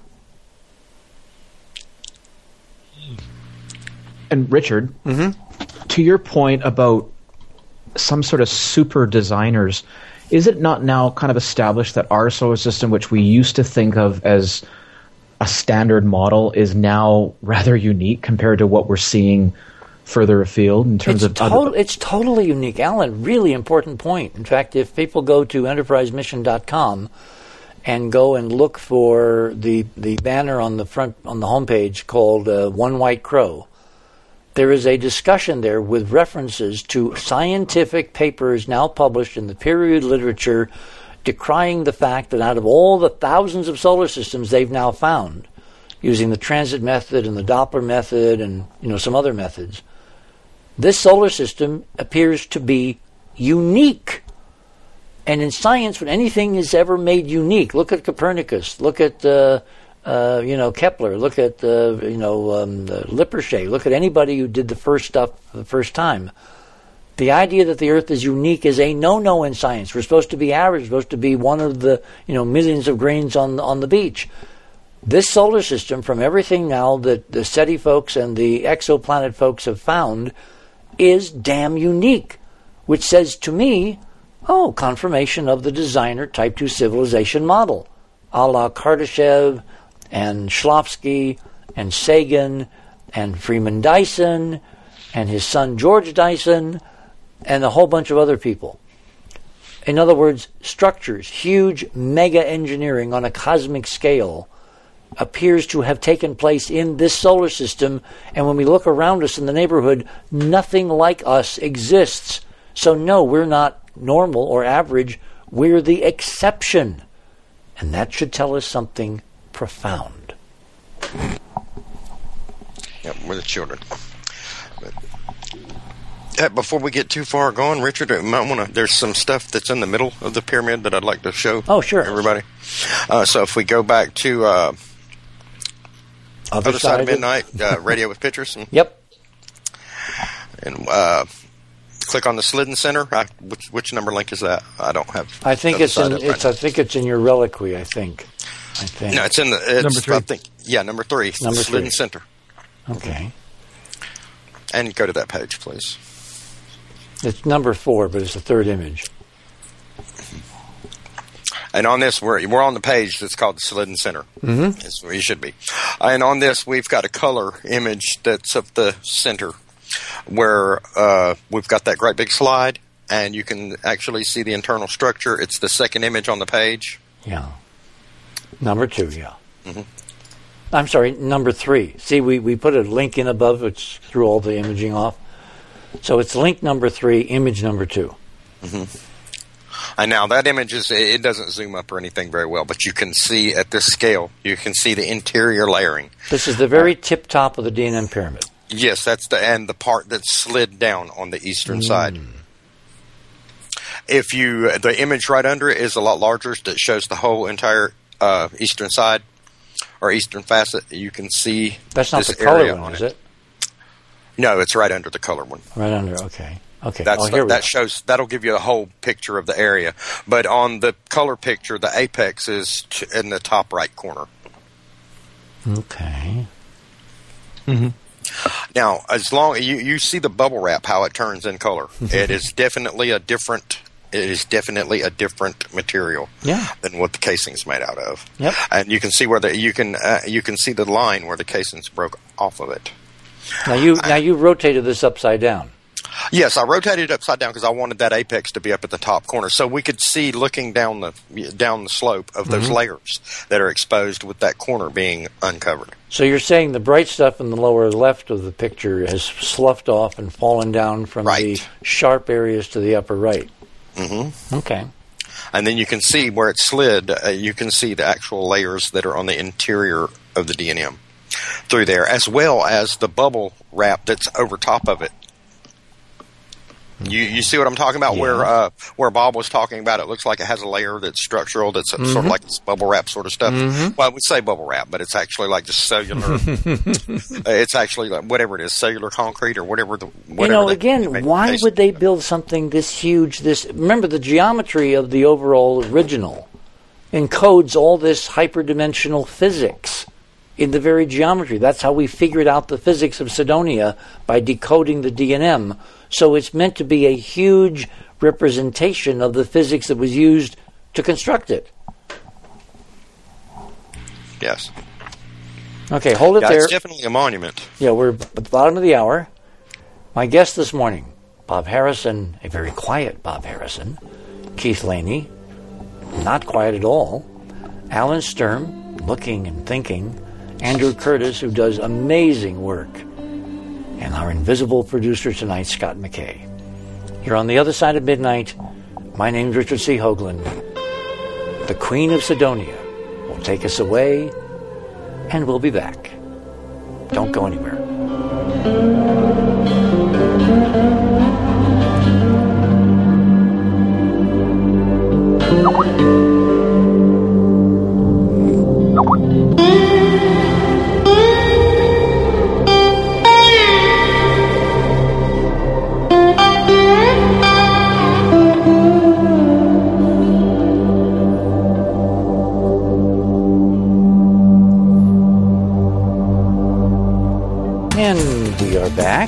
And Richard, Mm-hmm. to your point about some sort of super designers, is it not now kind of established that our solar system, which we used to think of as a standard model, is now rather unique compared to what we're seeing further afield in terms it's of... To- other- it's totally unique. Alan, really important point. In fact, if people go to enterprise mission dot com and go and look for the the banner on the front, on the homepage called uh, One White Crow, there is a discussion there with references to scientific papers now published in the peer-reviewed literature decrying the fact that out of all the thousands of solar systems they've now found, using the transit method and the Doppler method and you know some other methods, this solar system appears to be unique. And in science, when anything is ever made unique, look at Copernicus, look at uh, uh, you know Kepler, look at uh, you know um, Lippershey, look at anybody who did the first stuff for the first time. The idea that the Earth is unique is a no-no in science. We're supposed to be average, we're supposed to be one of the you know millions of grains on on the beach. This solar system, from everything now that the SETI folks and the exoplanet folks have found, is damn unique, which says to me, oh, confirmation of the designer Type two civilization model, a la Kardashev and Shklovsky and Sagan and Freeman Dyson and his son George Dyson and a whole bunch of other people. In other words, structures, huge mega engineering on a cosmic scale appears to have taken place in this solar system, and when we look around us in the neighborhood, nothing like us exists. So no, we're not normal or average, we're the exception. And that should tell us something profound. Yep, we're the children. But, uh, before we get too far gone, Richard, I might want to. There's some stuff that's in the middle of the pyramid that I'd like to show. Oh, sure, everybody. Uh, so if we go back to uh, Other, Other Side, side of Midnight, uh, Radio with Pictures. And, yep. And uh, click on the Slidden Center. I, which, which number link is that? I don't have. I think it's in. It's. Right I think it's in your reliquary. I think. I think. No, it's in the it's, number three. I think, yeah, number three. Number Slidden three. Center. Okay. And go to that page, please. It's number four, but it's the third image. And on this, we're we're on the page that's called the Slidden Center. Mm-hmm. That's where you should be. And on this, we've got a color image that's of the center, where uh, we've got that great big slide, and you can actually see the internal structure. It's the second image on the page. Yeah. Number two, yeah. Mm-hmm. I'm sorry, number three. See, we, we put a link in above, which threw all the imaging off. So it's link number three, image number two. Mm-hmm. And now that image is, it doesn't zoom up or anything very well, but you can see at this scale, you can see the interior layering. This is the very tip top of the D N M pyramid. Yes, that's the, and the part that's slid down on the eastern mm. side. If you, the image right under it is a lot larger that shows the whole entire uh, eastern side or eastern facet. You can see that's not this the color area one, on is it. it? No, it's right under the color one. Right under, okay. Okay. That's oh, the, here we that go. shows, that'll give you the whole picture of the area. But on the color picture, the apex is t- in the top right corner. Okay. Mm-hmm. Now, as long you you see the bubble wrap, how it turns in color, it is definitely a different. It is definitely a different material yeah. than what the casing's made out of. Yep. And you can see where the you can uh, you can see the line where the casing's broke off of it. Now you now you rotated this upside down. Yes, I rotated it upside down because I wanted that apex to be up at the top corner, so we could see looking down the down the slope of those mm-hmm. layers that are exposed with that corner being uncovered. So you're saying the bright stuff in the lower left of the picture has sloughed off and fallen down from right. the sharp areas to the upper right. Mm-hmm. Okay. And then you can see where it slid. Uh, you can see the actual layers that are on the interior of the D N M through there, as well as the bubble wrap that's over top of it. You you see what I'm talking about? Yeah. Where uh, where Bob was talking about, it looks like it has a layer that's structural, that's mm-hmm. sort of like this bubble wrap sort of stuff. Mm-hmm. Well, we say bubble wrap, but it's actually like just cellular. uh, it's actually like whatever it is, cellular concrete or whatever the. Whatever you know, they, again, they why would they build something this huge? This remember the geometry of the overall original encodes all this hyperdimensional physics in the very geometry. That's how we figured out the physics of Cydonia, by decoding the D N M. So it's meant to be a huge representation of the physics that was used to construct it. Yes. Okay, hold it yeah, there. It's definitely a monument. Yeah, we're at the bottom of the hour. My guest this morning, Bob Harrison, a very quiet Bob Harrison, Keith Laney, not quiet at all, Alan Sturm, looking and thinking, Andrew Curtis, who does amazing work, and our invisible producer tonight, Scott McKay. You're on the other side of midnight. My name's Richard C. Hoagland. The Queen of Cydonia will take us away, and we'll be back. Don't go anywhere. And we are back.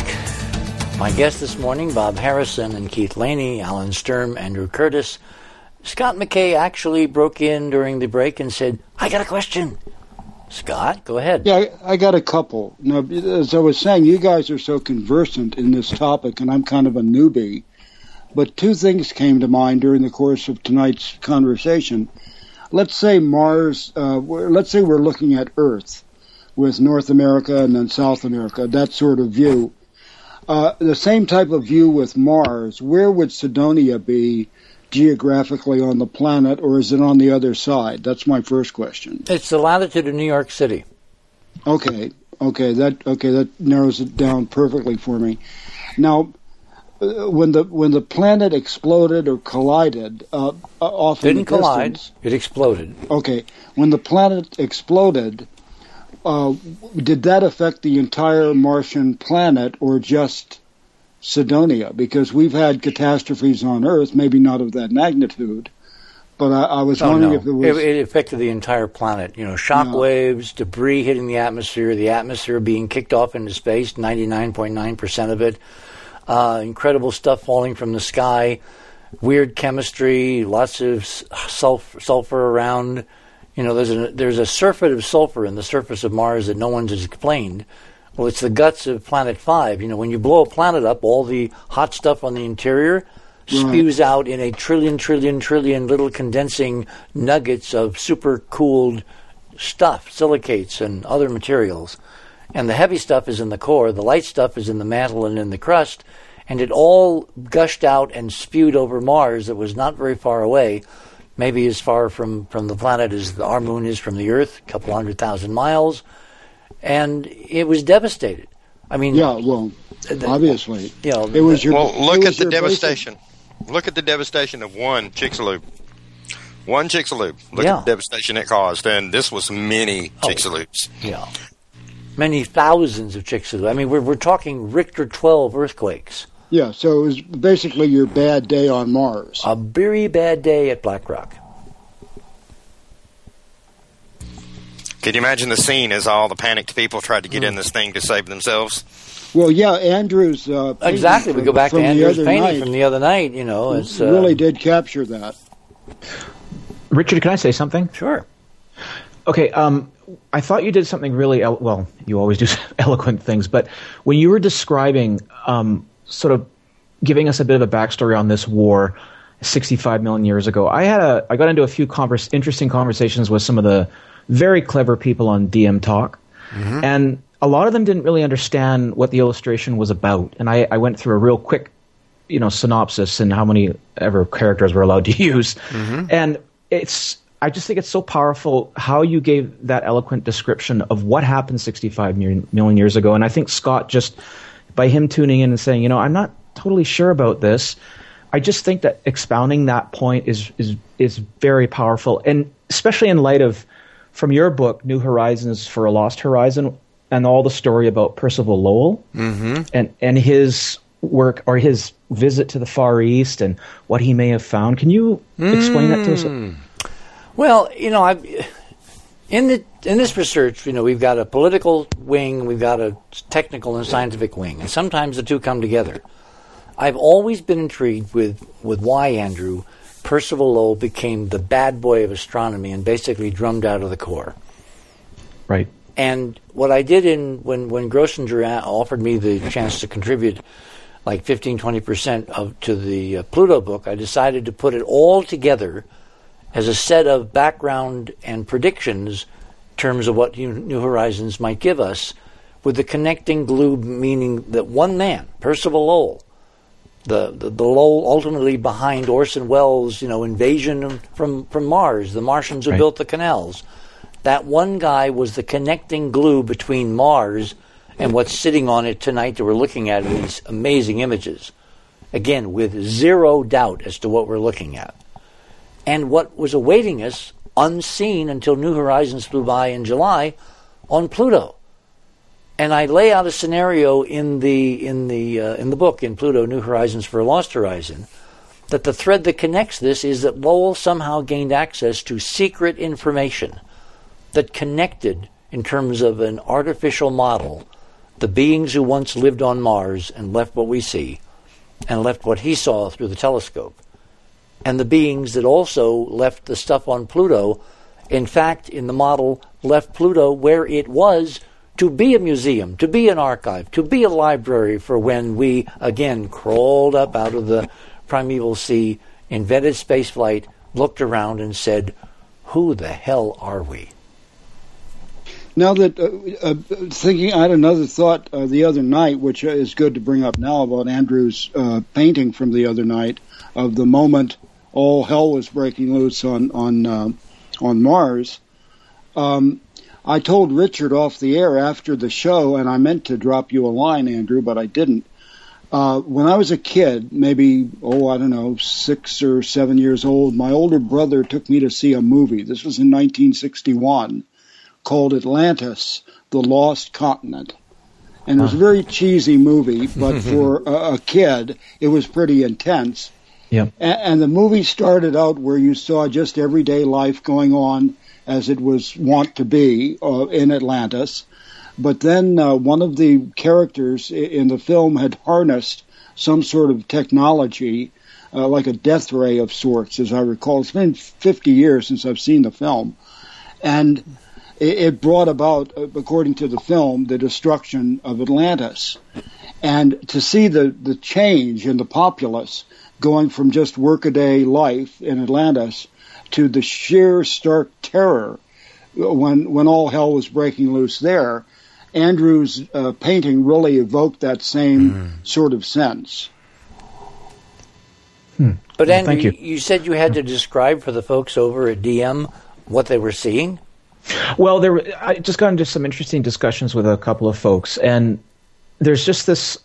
My guests this morning, Bob Harrison and Keith Laney, Alan Sturm, Andrew Curtis. Scott McKay actually broke in during the break and said, I got a question. Scott, go ahead. Yeah, I, I got a couple. Now, as I was saying, you guys are so conversant in this topic, and I'm kind of a newbie. But two things came to mind during the course of tonight's conversation. Let's say Mars, uh, let's say we're looking at Earth with North America and then South America, that sort of view. Uh, the same type of view with Mars, where would Cydonia be geographically on the planet, or is it on the other side? That's my first question. It's the latitude of New York City. Okay, okay, that okay that narrows it down perfectly for me. Now, uh, when the when the planet exploded or collided, uh, off in the didn't collide. distance, It exploded. Okay, when the planet exploded, uh, did that affect the entire Martian planet or just Cydonia? Because we've had catastrophes on Earth, maybe not of that magnitude, but I, I was oh, wondering no. if it was... It, it affected the entire planet. You know, shock No. waves, debris hitting the atmosphere, the atmosphere being kicked off into space, ninety-nine point nine percent of it, uh, incredible stuff falling from the sky, weird chemistry, lots of sulfur, sulfur around. You know, there's a, there's a surfeit of sulfur in the surface of Mars that no one's explained. Well, it's the guts of Planet five. You know, when you blow a planet up, all the hot stuff on the interior spews out in a trillion, trillion, trillion little condensing nuggets of super-cooled stuff, silicates and other materials. And the heavy stuff is in the core, the light stuff is in the mantle and in the crust, and it all gushed out and spewed over Mars that was not very far away, maybe as far from, from the planet as our moon is from the Earth, a couple hundred thousand miles. And it was devastated. I mean, yeah, well, the, obviously, you know, it was your. Well, look it at was the your devastation. Basic... Look at the devastation of one Chicxulub. One Chicxulub. Look yeah. at the devastation it caused, and this was many oh, Chicxulubs. Yeah, many thousands of Chicxulub. I mean, we're we're talking Richter twelve earthquakes. Yeah, so it was basically your bad day on Mars. A very bad day at Black Rock. Can you imagine the scene as all the panicked people tried to get mm. in this thing to save themselves? Well, yeah, Andrew's uh, exactly. We go back to Andrew's painting night, from the other night. You know, it's uh, really did capture that. Richard, can I say something? Sure. Okay. Um, I thought you did something really el- well. You always do eloquent things, but when you were describing, um, sort of giving us a bit of a backstory on this war, sixty-five million years ago, I had a I got into a few converse, interesting conversations with some of the very clever people on D M Talk, mm-hmm. and a lot of them didn't really understand what the illustration was about. And I, I went through a real quick, you know, synopsis and how many ever characters we're allowed to use. Mm-hmm. And it's, I just think it's so powerful how you gave that eloquent description of what happened sixty-five million years ago. And I think Scott, just by him tuning in and saying, you know, I'm not totally sure about this, I just think that expounding that point is is is very powerful. And especially in light of, from your book, New Horizons for a Lost Horizon, and all the story about Percival Lowell, mm-hmm. and, and his work, or his visit to the Far East and what he may have found. Can you explain mm. that to us? Well, you know, I've, in the in this research, you know, we've got a political wing, we've got a technical and scientific wing, and sometimes the two come together. I've always been intrigued with, with why, Andrew, Percival Lowell became the bad boy of astronomy and basically drummed out of the core. Right. And what I did in when, when Grossinger offered me the chance to contribute like fifteen, twenty percent of to the uh, Pluto book, I decided to put it all together as a set of background and predictions in terms of what New Horizons might give us, with the connecting glue meaning that one man, Percival Lowell, the, the, the Lowell ultimately behind Orson Welles' you know, invasion from, from Mars, the Martians who right. built the canals, that one guy was the connecting glue between Mars and what's sitting on it tonight that we're looking at in these amazing images. Again, with zero doubt as to what we're looking at. And what was awaiting us, unseen until New Horizons flew by in July, on Pluto. And I lay out a scenario in the in the uh, in the book, in Pluto, New Horizons for a Lost Horizon, that the thread that connects this is that Lowell somehow gained access to secret information that connected, in terms of an artificial model, the beings who once lived on Mars and left what we see, and left what he saw through the telescope, and the beings that also left the stuff on Pluto, in fact, in the model, left Pluto where it was to be a museum, to be an archive, to be a library for when we, again, crawled up out of the primeval sea, invented spaceflight, looked around and said, who the hell are we? Now that, uh, uh, thinking, I had another thought uh, the other night, which is good to bring up now, about Andrew's uh, painting from the other night of the moment all hell was breaking loose on on uh, on Mars. Um, I told Richard off the air after the show, and I meant to drop you a line, Andrew, but I didn't. Uh, when I was a kid, maybe, oh, I don't know, six or seven years old, my older brother took me to see a movie. This was in nineteen sixty-one. Called Atlantis, The Lost Continent. And it was a very cheesy movie, but for a, a kid, it was pretty intense. Yeah. And, and the movie started out where you saw just everyday life going on as it was wont to be uh, in Atlantis. But then uh, one of the characters in the film had harnessed some sort of technology, uh, like a death ray of sorts, as I recall. It's been fifty years since I've seen the film. And it brought about, according to the film, the destruction of Atlantis. And to see the, the change in the populace going from just workaday life in Atlantis to the sheer stark terror when when all hell was breaking loose there, Andrew's uh, painting really evoked that same mm. sort of sense. Hmm. But well, Andrew, thank you. you said you had to describe for the folks over at D M what they were seeing? Well, there. I just got into some interesting discussions with a couple of folks, and there's just this.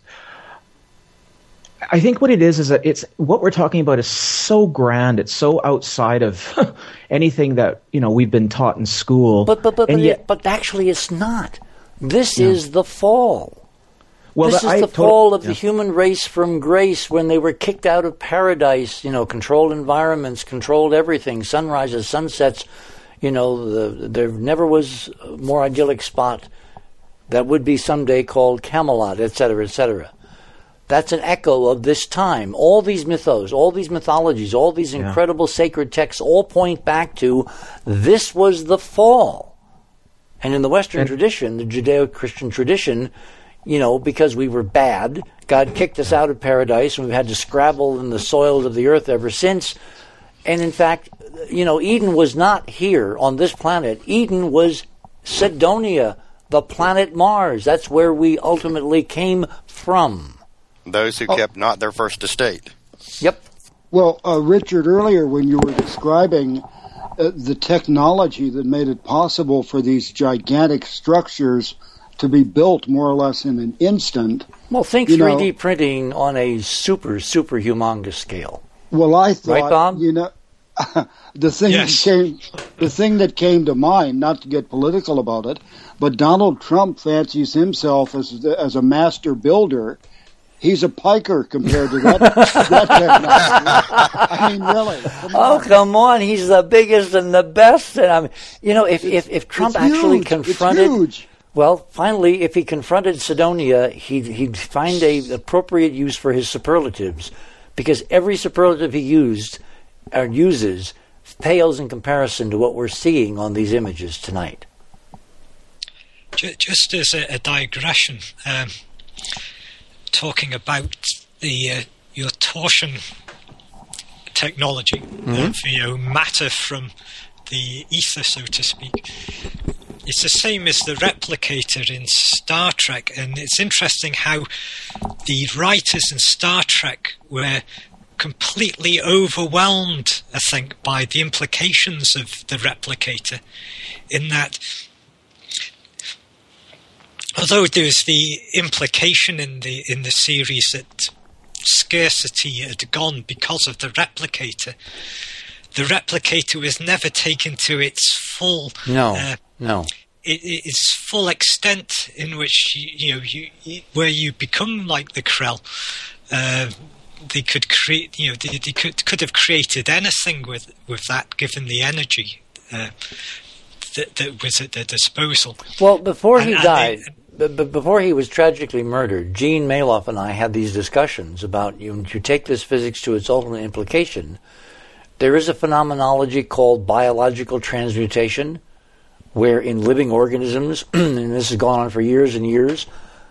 I think what it is is that it's what we're talking about is so grand. It's so outside of anything that you know we've been taught in school. But but but and but, yet, but actually, it's not. This yeah. is the fall. Well, this the, is I the tot- fall of yeah. the human race from grace when they were kicked out of paradise. You know, controlled environments, controlled everything, sunrises, sunsets. You know, the, there never was a more idyllic spot that would be someday called Camelot, et cetera, et cetera. That's an echo of this time. All these mythos, all these mythologies, all these yeah. incredible sacred texts all point back to this was the fall. And in the Western and, tradition, the Judeo-Christian tradition, you know, because we were bad, God kicked us out of paradise, and we've had to scrabble in the soils of the earth ever since. And in fact, you know, Eden was not here on this planet. Eden was Cydonia, the planet Mars. That's where we ultimately came from. Those who oh. kept not their first estate. Yep. Well, uh, Richard, earlier when you were describing uh, the technology that made it possible for these gigantic structures to be built more or less in an instant. Well, think you three D know, printing on a super, super humongous scale. Well, I thought, right, Bob? you know, the thing yes. that came, the thing that came to mind, not to get political about it, but Donald Trump fancies himself as as a master builder. He's a piker compared to that, that technology. I mean, really. Come oh, on. come on. He's the biggest and the best. And I mean, you know, if, if, if Trump it's actually huge. confronted... It's huge. Well, finally, if he confronted Cydonia, he'd, he'd find a appropriate use for his superlatives, because every superlative he used or uses pales in comparison to what we're seeing on these images tonight. Just as a, a digression, um, talking about the uh, your torsion technology, Mm-hmm. of, you know, matter from the ether, so to speak. It's the same as the replicator in Star Trek, and it's interesting how the writers in Star Trek were completely overwhelmed, I think, by the implications of the replicator, in that although there's the implication in the in the series that scarcity had gone because of the replicator, the replicator was never taken to its full No, uh, no. it, its full extent, in which you, you know you, you where you become like the Krell. Uh, they could create, you know, they, they could could have created anything with with that, given the energy uh, that that was at their disposal. Well, before he And- and died, they- b- b- before he was tragically murdered, Gene Maloff and I had these discussions about you. You take this physics to its ultimate implication. There is a phenomenology called biological transmutation, where in living organisms, and this has gone on for years and years,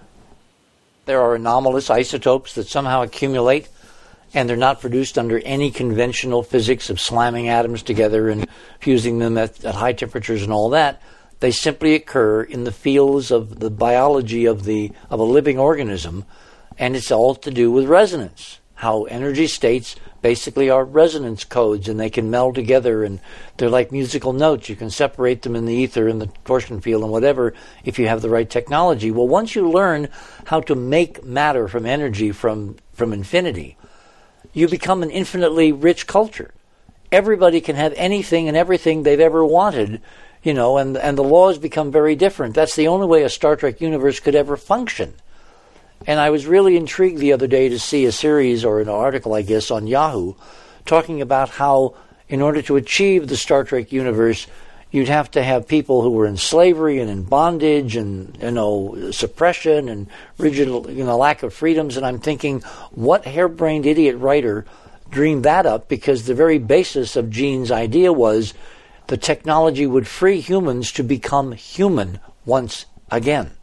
there are anomalous isotopes that somehow accumulate, and they're not produced under any conventional physics of slamming atoms together and fusing them at, at high temperatures and all that. They simply occur in the fields of the biology of the of a living organism, and it's all to do with resonance. How energy states basically are resonance codes, and they can meld together, and they're like musical notes. You can separate them in the ether and the torsion field and whatever if you have the right technology. Well, once you learn how to make matter from energy from, from infinity, you become an infinitely rich culture. Everybody can have anything and everything they've ever wanted, you know, and, and the laws become very different. That's the only way a Star Trek universe could ever function. And I was really intrigued the other day to see a series, or an article, I guess, on Yahoo, talking about how, in order to achieve the Star Trek universe, you'd have to have people who were in slavery and in bondage and, you know, suppression and rigid, you know, lack of freedoms. And I'm thinking, what harebrained idiot writer dreamed that up? Because the very basis of Gene's idea was the technology would free humans to become human once again.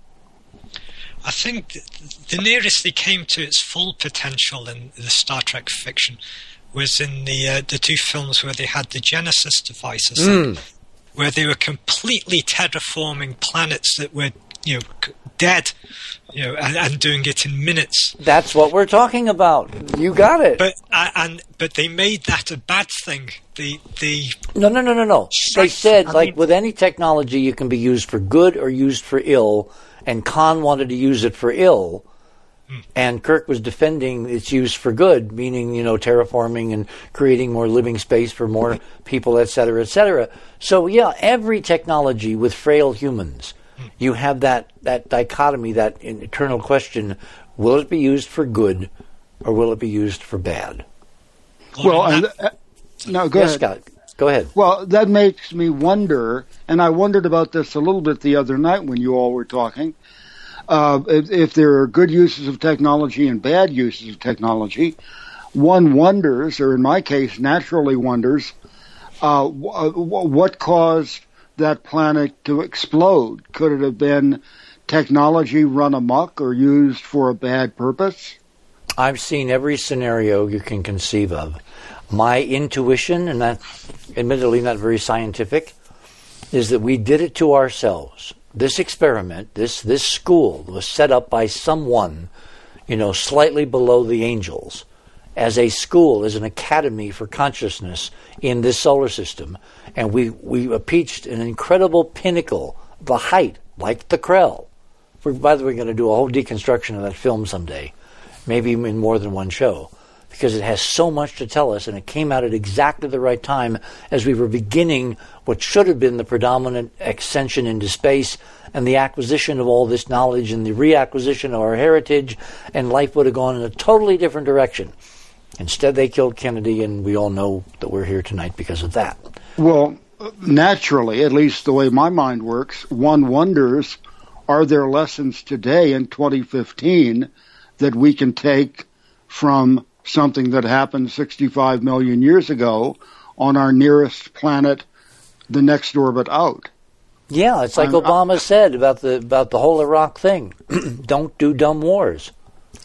I think the nearest they came to its full potential in the Star Trek fiction was in the uh, the two films where they had the Genesis devices, Mm. where they were completely terraforming planets that were, you know, c- dead, you know, and, and doing it in minutes. That's what we're talking about. You got it. But uh, and but they made that a bad thing. The the No, no, no, no, no. They Right. said, I like mean- with any technology, you can be used for good or used for ill, and Khan wanted to use it for ill, and Kirk was defending its use for good, meaning, you know, terraforming and creating more living space for more people, et cetera, et cetera. So, yeah, every technology with frail humans, you have that, that dichotomy, that eternal question, will it be used for good or will it be used for bad? Well, I mean, and, uh, no, go yes, ahead. Scott, go ahead. Well, that makes me wonder, and I wondered about this a little bit the other night when you all were talking, uh, if, if there are good uses of technology and bad uses of technology. One wonders, or in my case, naturally wonders, uh, w- w- what caused that planet to explode? Could it have been technology run amok or used for a bad purpose? I've seen every scenario you can conceive of. My intuition, and that's admittedly not very scientific, is that we did it to ourselves. This experiment, this this school, was set up by someone, you know, slightly below the angels, as a school, as an academy for consciousness in this solar system. And we, we reached an incredible pinnacle, the height, like the Krell. We're, by the way, going to do a whole deconstruction of that film someday, maybe in more than one show, because it has so much to tell us, and it came out at exactly the right time as we were beginning what should have been the predominant ascension into space and the acquisition of all this knowledge and the reacquisition of our heritage, and life would have gone in a totally different direction. Instead, they killed Kennedy, and we all know that we're here tonight because of that. Well, naturally, at least the way my mind works, one wonders, are there lessons today in twenty fifteen that we can take from something that happened sixty-five million years ago on our nearest planet, the next orbit out? Yeah, it's like I'm- Obama said about the about the whole Iraq thing. Don't do dumb wars.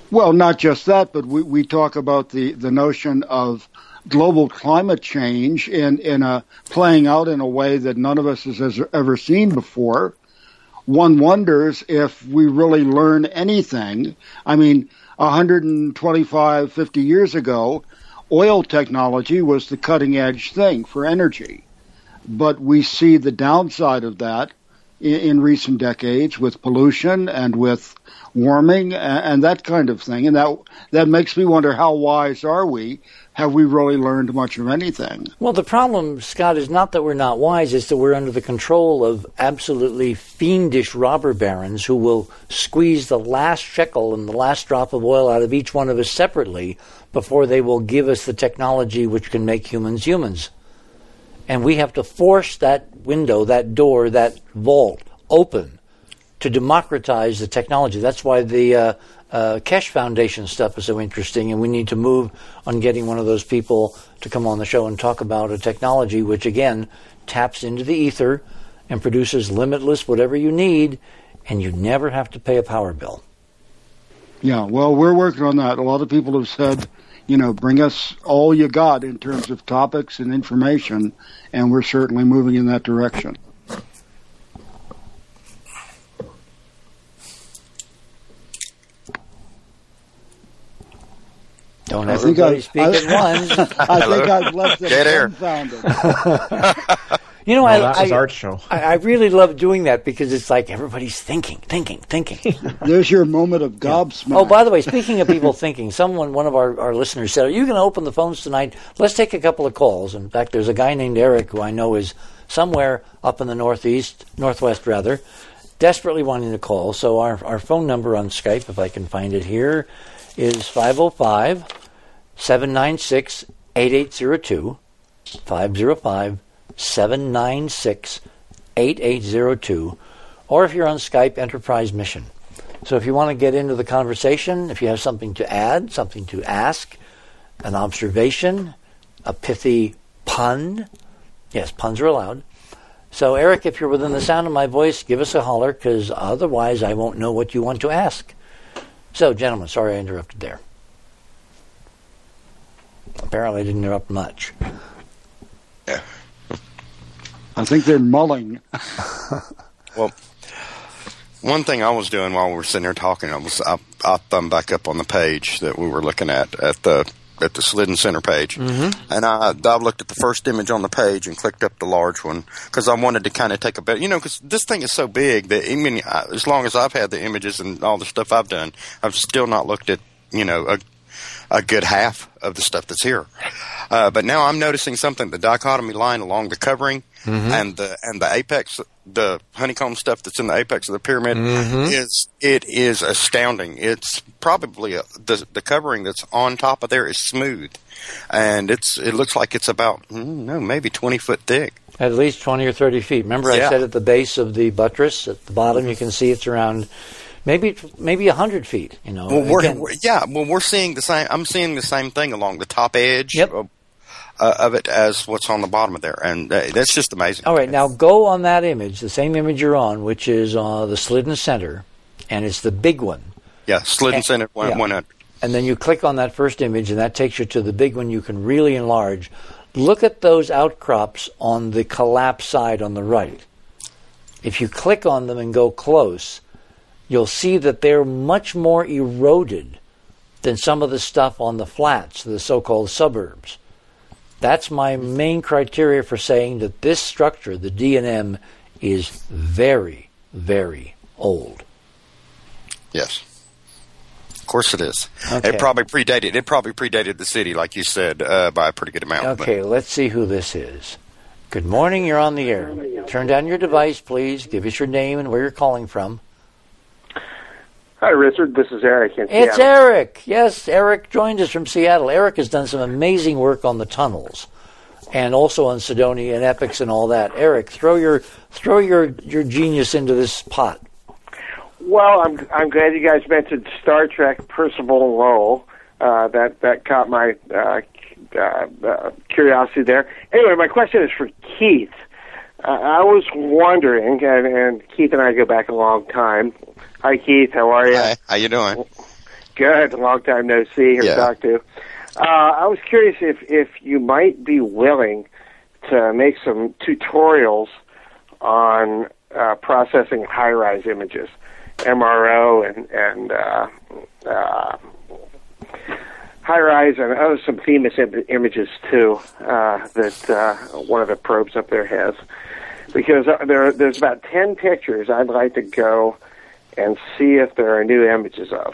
Well, not just that, but we, we talk about the, the notion of global climate change in, in a playing out in a way that none of us has ever seen before. One wonders if we really learn anything. I mean, one hundred twenty-five, fifty years ago, oil technology was the cutting edge thing for energy. But we see the downside of that in, in recent decades with pollution and with warming and, and that kind of thing. And that that makes me wonder, how wise are we? Have we really learned much of anything? Well, the problem, Scott, is not that we're not wise, it's that we're under the control of absolutely fiendish robber barons who will squeeze the last shekel and the last drop of oil out of each one of us separately before they will give us the technology which can make humans humans. And we have to force that window, that door, that vault open to democratize the technology. That's why the uh, uh, Keshe Foundation stuff is so interesting, and we need to move on getting one of those people to come on the show and talk about a technology which, again, taps into the ether and produces limitless whatever you need, and you never have to pay a power bill. Yeah, well, we're working on that. A lot of people have said, you know, bring us all you got in terms of topics and information, and we're certainly moving in that direction. Don't everybody speak I, at once. I think I've left it dumbfounded. You know, no, I, that was I, Art's show. I, I really love doing that because it's like everybody's thinking, thinking, thinking. There's your moment of gobsmack. Oh, by the way, speaking of people thinking, someone, one of our, our listeners said, are you going to open the phones tonight? Let's take a couple of calls. In fact, there's a guy named Eric who I know is somewhere up in the northeast, northwest rather, desperately wanting to call. So our, our phone number on Skype, if I can find it here, is five oh five, seven nine six, eight eight zero two, five oh five, seven nine six, eight eight zero two, or if you're on Skype, Enterprise Mission. So if you want to get into the conversation, if you have something to add, something to ask, an observation, a pithy pun, yes, puns are allowed. So Eric, if you're within the sound of my voice, give us a holler, because otherwise I won't know what you want to ask. So, gentlemen, sorry I interrupted there. Apparently I didn't interrupt much. Yeah. I think they're mulling. Well, one thing I was doing while we were sitting there talking, I was I, I thumbed back up on the page that we were looking at at the at the Slidden Center page, mm-hmm. and I I looked at the first image on the page and clicked up the large one because I wanted to kind of take a bit, you know, because this thing is so big that even as long as I've had the images and all the stuff I've done, I've still not looked at, you know, a a good half of the stuff that's here. Uh, but now I'm noticing something, the dichotomy line along the covering mm-hmm. and the and the apex, the honeycomb stuff that's in the apex of the pyramid mm-hmm. is it is astounding. It's probably a, the the covering that's on top of there is smooth, and it's it looks like it's about mm, no maybe twenty foot thick. At least twenty or thirty feet. Remember, yeah. I said at the base of the buttress at the bottom, you can see it's around. Maybe maybe a hundred feet. You know. Well, we're, we're, yeah. Well, we're seeing the same. I'm seeing the same thing along the top edge yep. of, uh, of it as what's on the bottom of there, and uh, that's just amazing. All right, now go on that image, the same image you're on, which is uh, the Slidden Center, and it's the big one. Yeah, Slidden and, Center one hundred. Yeah. And then you click on that first image, and that takes you to the big one you can really enlarge. Look at those outcrops on the collapse side on the right. If you click on them and go close, you'll see that they're much more eroded than some of the stuff on the flats, the so-called suburbs. That's my main criteria for saying that this structure, the D and M, is very, very old. Yes. Of course it is. Okay. It probably predated it probably predated the city, like you said, uh, by a pretty good amount. Okay, but. Let's see who this is. Good morning, you're on the air. Turn down your device, please. Give us your name and where you're calling from. Hi, Richard. This is Eric in It's Seattle. Eric. Yes, Eric joined us from Seattle. Eric has done some amazing work on the tunnels and also on Sidonia and Epics and all that. Eric, throw your throw your, your genius into this pot. Well, I'm I'm glad you guys mentioned Star Trek Percival Lowell. Uh, that that caught my uh, uh, uh, curiosity there. Anyway, my question is for Keith. Uh, I was wondering, and, and Keith and I go back a long time. Hi, Keith. How are you? Hi. How you doing? Good. Long time no see or Yeah. talk to. Uh, I was curious if, if you might be willing to make some tutorials on uh, processing high-rise images, M R O and, and uh, uh, high-rise and oh, some famous Im- images, too, uh, that uh, one of the probes up there has. Because there, there's about ten pictures I'd like to go and see if there are new images of.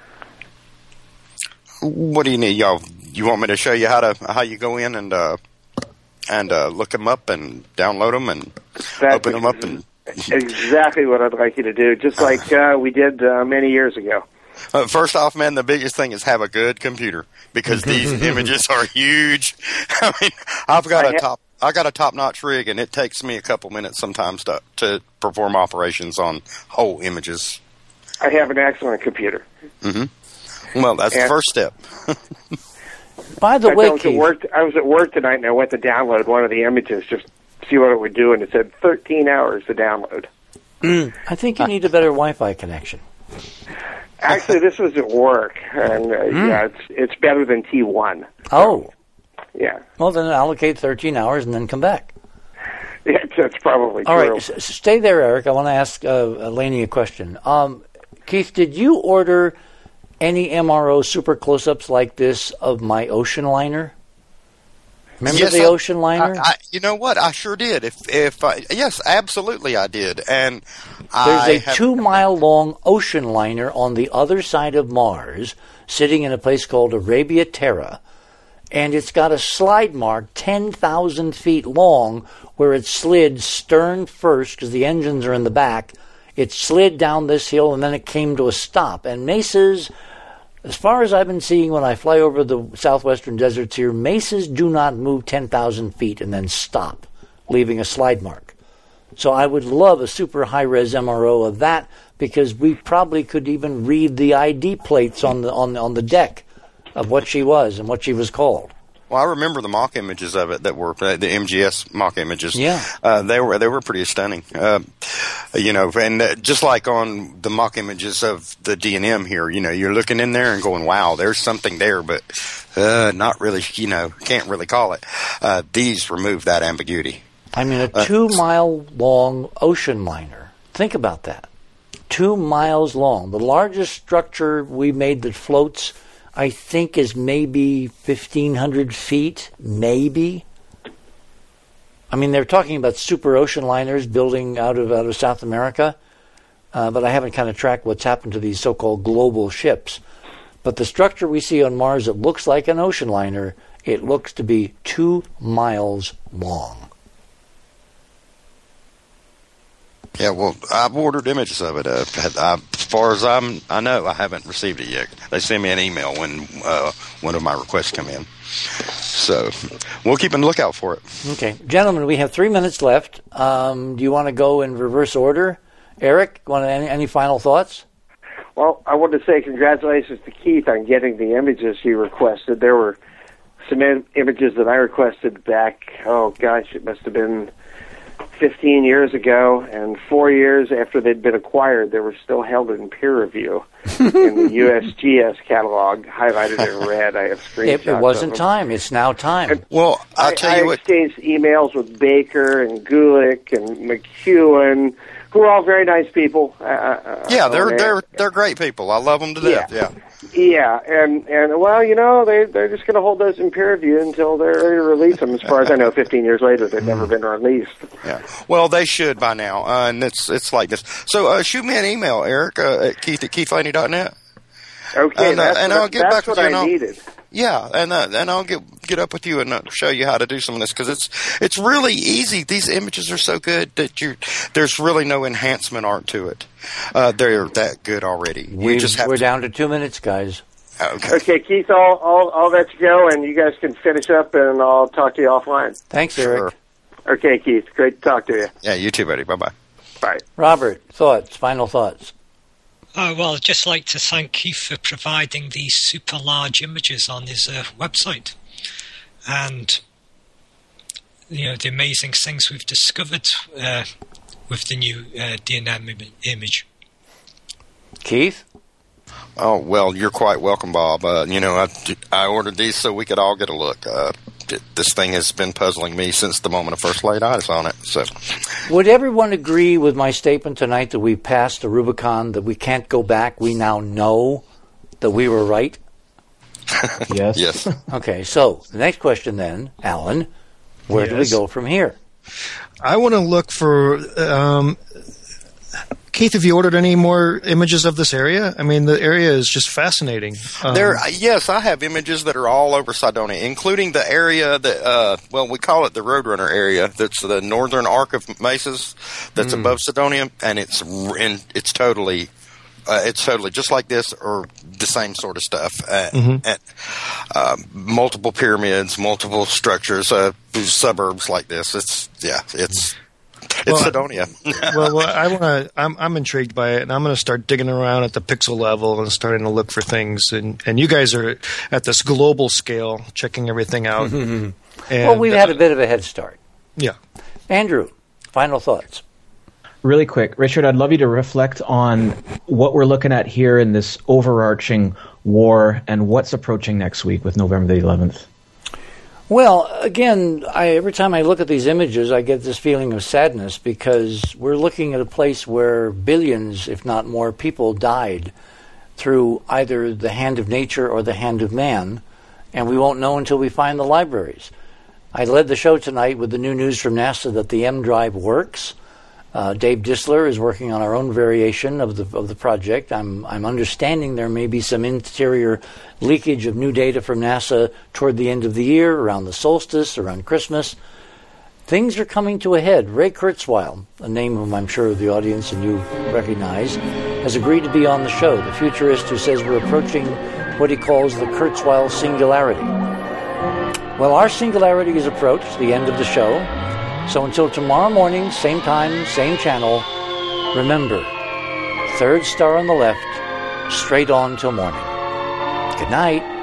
What do you need, y'all? You want me to show you how to how you go in and uh, and uh, look them up and download them and That's open them up and exactly what I'd like you to do, just like uh, we did uh, many years ago. Uh, first off, man, the biggest thing is have a good computer because these images are huge. I mean, I've got I a ha- top, I got a top-notch rig, and it takes me a couple minutes sometimes to to perform operations on whole images. I have an excellent computer. Mm-hmm. Well, that's the And- first step. By the I way, was at Keith, work. I was at work tonight, and I went to download one of the images just to see what it would do, and it said thirteen hours to download. I think you need a better Wi-Fi connection. Actually, this was at work, and uh, yeah, it's it's better than T one. Oh, Yeah, well then allocate thirteen hours and then come back. yeah that's probably All true. right, s- s- stay there, Eric. I want to ask uh, Laney a question. Um, Keith, did you order any M R O super close-ups like this of my ocean liner? Remember Yes, the I- ocean liner? I, I, you know what? I sure did. If if I, yes, absolutely, I did. And There's I a have, two-mile-long ocean liner on the other side of Mars, sitting in a place called Arabia Terra, and it's got a slide mark ten thousand feet long where it slid stern first because the engines are in the back. It slid down this hill, and then it came to a stop. And mesas, as far as I've been seeing when I fly over the southwestern deserts here, mesas do not move ten thousand feet and then stop, leaving a slide mark. So I would love a super high-res M R O of that because we probably could even read the I D plates on the on the, on the deck of what she was and what she was called. well, I remember the mock images of it that were uh, the M G S mock images. Yeah. uh, they were they were pretty stunning. Uh, you know, and uh, just like on the mock images of the D and M here, you know, you're looking in there and going, "Wow, there's something there," but uh, not really. You know, can't really call it. Uh, these remove that ambiguity. I mean, a two-mile-long ocean liner. Think about that. Two miles long. The largest structure we made that floats, I think, is maybe fifteen hundred feet, maybe. I mean, they're talking about super ocean liners building out of out of South America, uh, but I haven't kind of tracked what's happened to these so-called global ships. But the structure we see on Mars that looks like an ocean liner, it looks to be two miles long. Yeah, well, I've ordered images of it. Uh, I, as far as I'm, I know, I haven't received it yet. They send me an email when uh, one of my requests come in. So we'll keep a lookout for it. Okay. Gentlemen, we have three minutes left. Um, do you want to go in reverse order? Eric, want to, any, any final thoughts? Well, I want to say congratulations to Keith on getting the images he requested. There were some im- images that I requested back, oh gosh, it must have been fifteen years ago, and four years after they'd been acquired, they were still held in peer review in the U S G S catalog, highlighted in red. I have screenshots. It, it wasn't of them. time. It's now time. Well, I'll I, tell I you what. exchanged emails with Baker and Gulick and McEwen, who are all very nice people. Uh, uh, Yeah, on they're there. they're they're great people. I love them to death. Yeah. Yeah, and and well, you know, they they're just going to hold those in peer review until they're ready to release them. As far as I know, fifteen years later, they've never been released. Yeah. Well, they should by now, uh, and it's it's like this. So uh, shoot me an email, Eric, uh, at Keith at Keith Laney dot net. Okay, And, uh, that's and what, I'll get that's back with what you I and I'll- needed. Yeah, and uh, and I'll get get up with you and uh, show you how to do some of this because it's it's really easy. These images are so good that you there's really no enhancement art to it. Uh, they're that good already. You We, just have we're to, down to two minutes, guys. Okay. Okay, Keith, I'll, I'll I'll let you go, and you guys can finish up, and I'll talk to you offline. Thanks, Sure. Eric. Okay, Keith, great to talk to you. Yeah, you too, buddy. Bye bye. Bye. Robert, thoughts, final thoughts. Oh, well, I'd just like to thank Keith for providing these super large images on his uh, website. And, you know, the amazing things we've discovered uh, with the new uh, D and M im- image. Keith? Oh, well, you're quite welcome, Bob. Uh, you know, I, I ordered these so we could all get a look. Uh, this thing has been puzzling me since the moment I first laid eyes on it. So, would everyone agree with my statement tonight that we passed the Rubicon, that we can't go back? We now know that we were right? Yes. Yes. Okay, so the next question then, Alan, where Yes. do we go from here? I want to look for um, Keith. Have you ordered any more images of this area? I mean, the area is just fascinating. Um, There, yes, I have images that are all over Cydonia, including the area that, uh, well, we call it the Roadrunner area. That's the northern arc of mesas that's Mm. above Cydonia, and it's r- and it's totally, uh, it's totally just like this or the same sort of stuff. Uh, Mhm. and, uh, multiple pyramids, multiple structures, uh, suburbs like this. It's yeah, it's it's Well, Cydonia. well, well, I want to. I'm I'm intrigued by it, and I'm going to start digging around at the pixel level and starting to look for things. And and you guys are at this global scale, checking everything out. And, Well, we've had a bit of a head start. yeah. Andrew, final thoughts. Really quick, Richard, I'd love you to reflect on what we're looking at here in this overarching war and what's approaching next week with November the eleventh. Well, again, I, every time I look at these images, I get this feeling of sadness because we're looking at a place where billions, if not more, people died through either the hand of nature or the hand of man, and we won't know until we find the libraries. I led the show tonight with the new news from NASA that the M drive works. Uh, Dave Disler is working on our own variation of the of the project. I'm I'm understanding there may be some interior leakage of new data from NASA toward the end of the year, around the solstice, around Christmas. Things are coming to a head. Ray Kurzweil, a name whom I'm sure the audience and you recognize, has agreed to be on the show. The futurist who says we're approaching what he calls the Kurzweil singularity. Well, our singularity is approached, the end of the show. So until tomorrow morning, same time, same channel, remember, third star on the left, straight on till morning. Good night.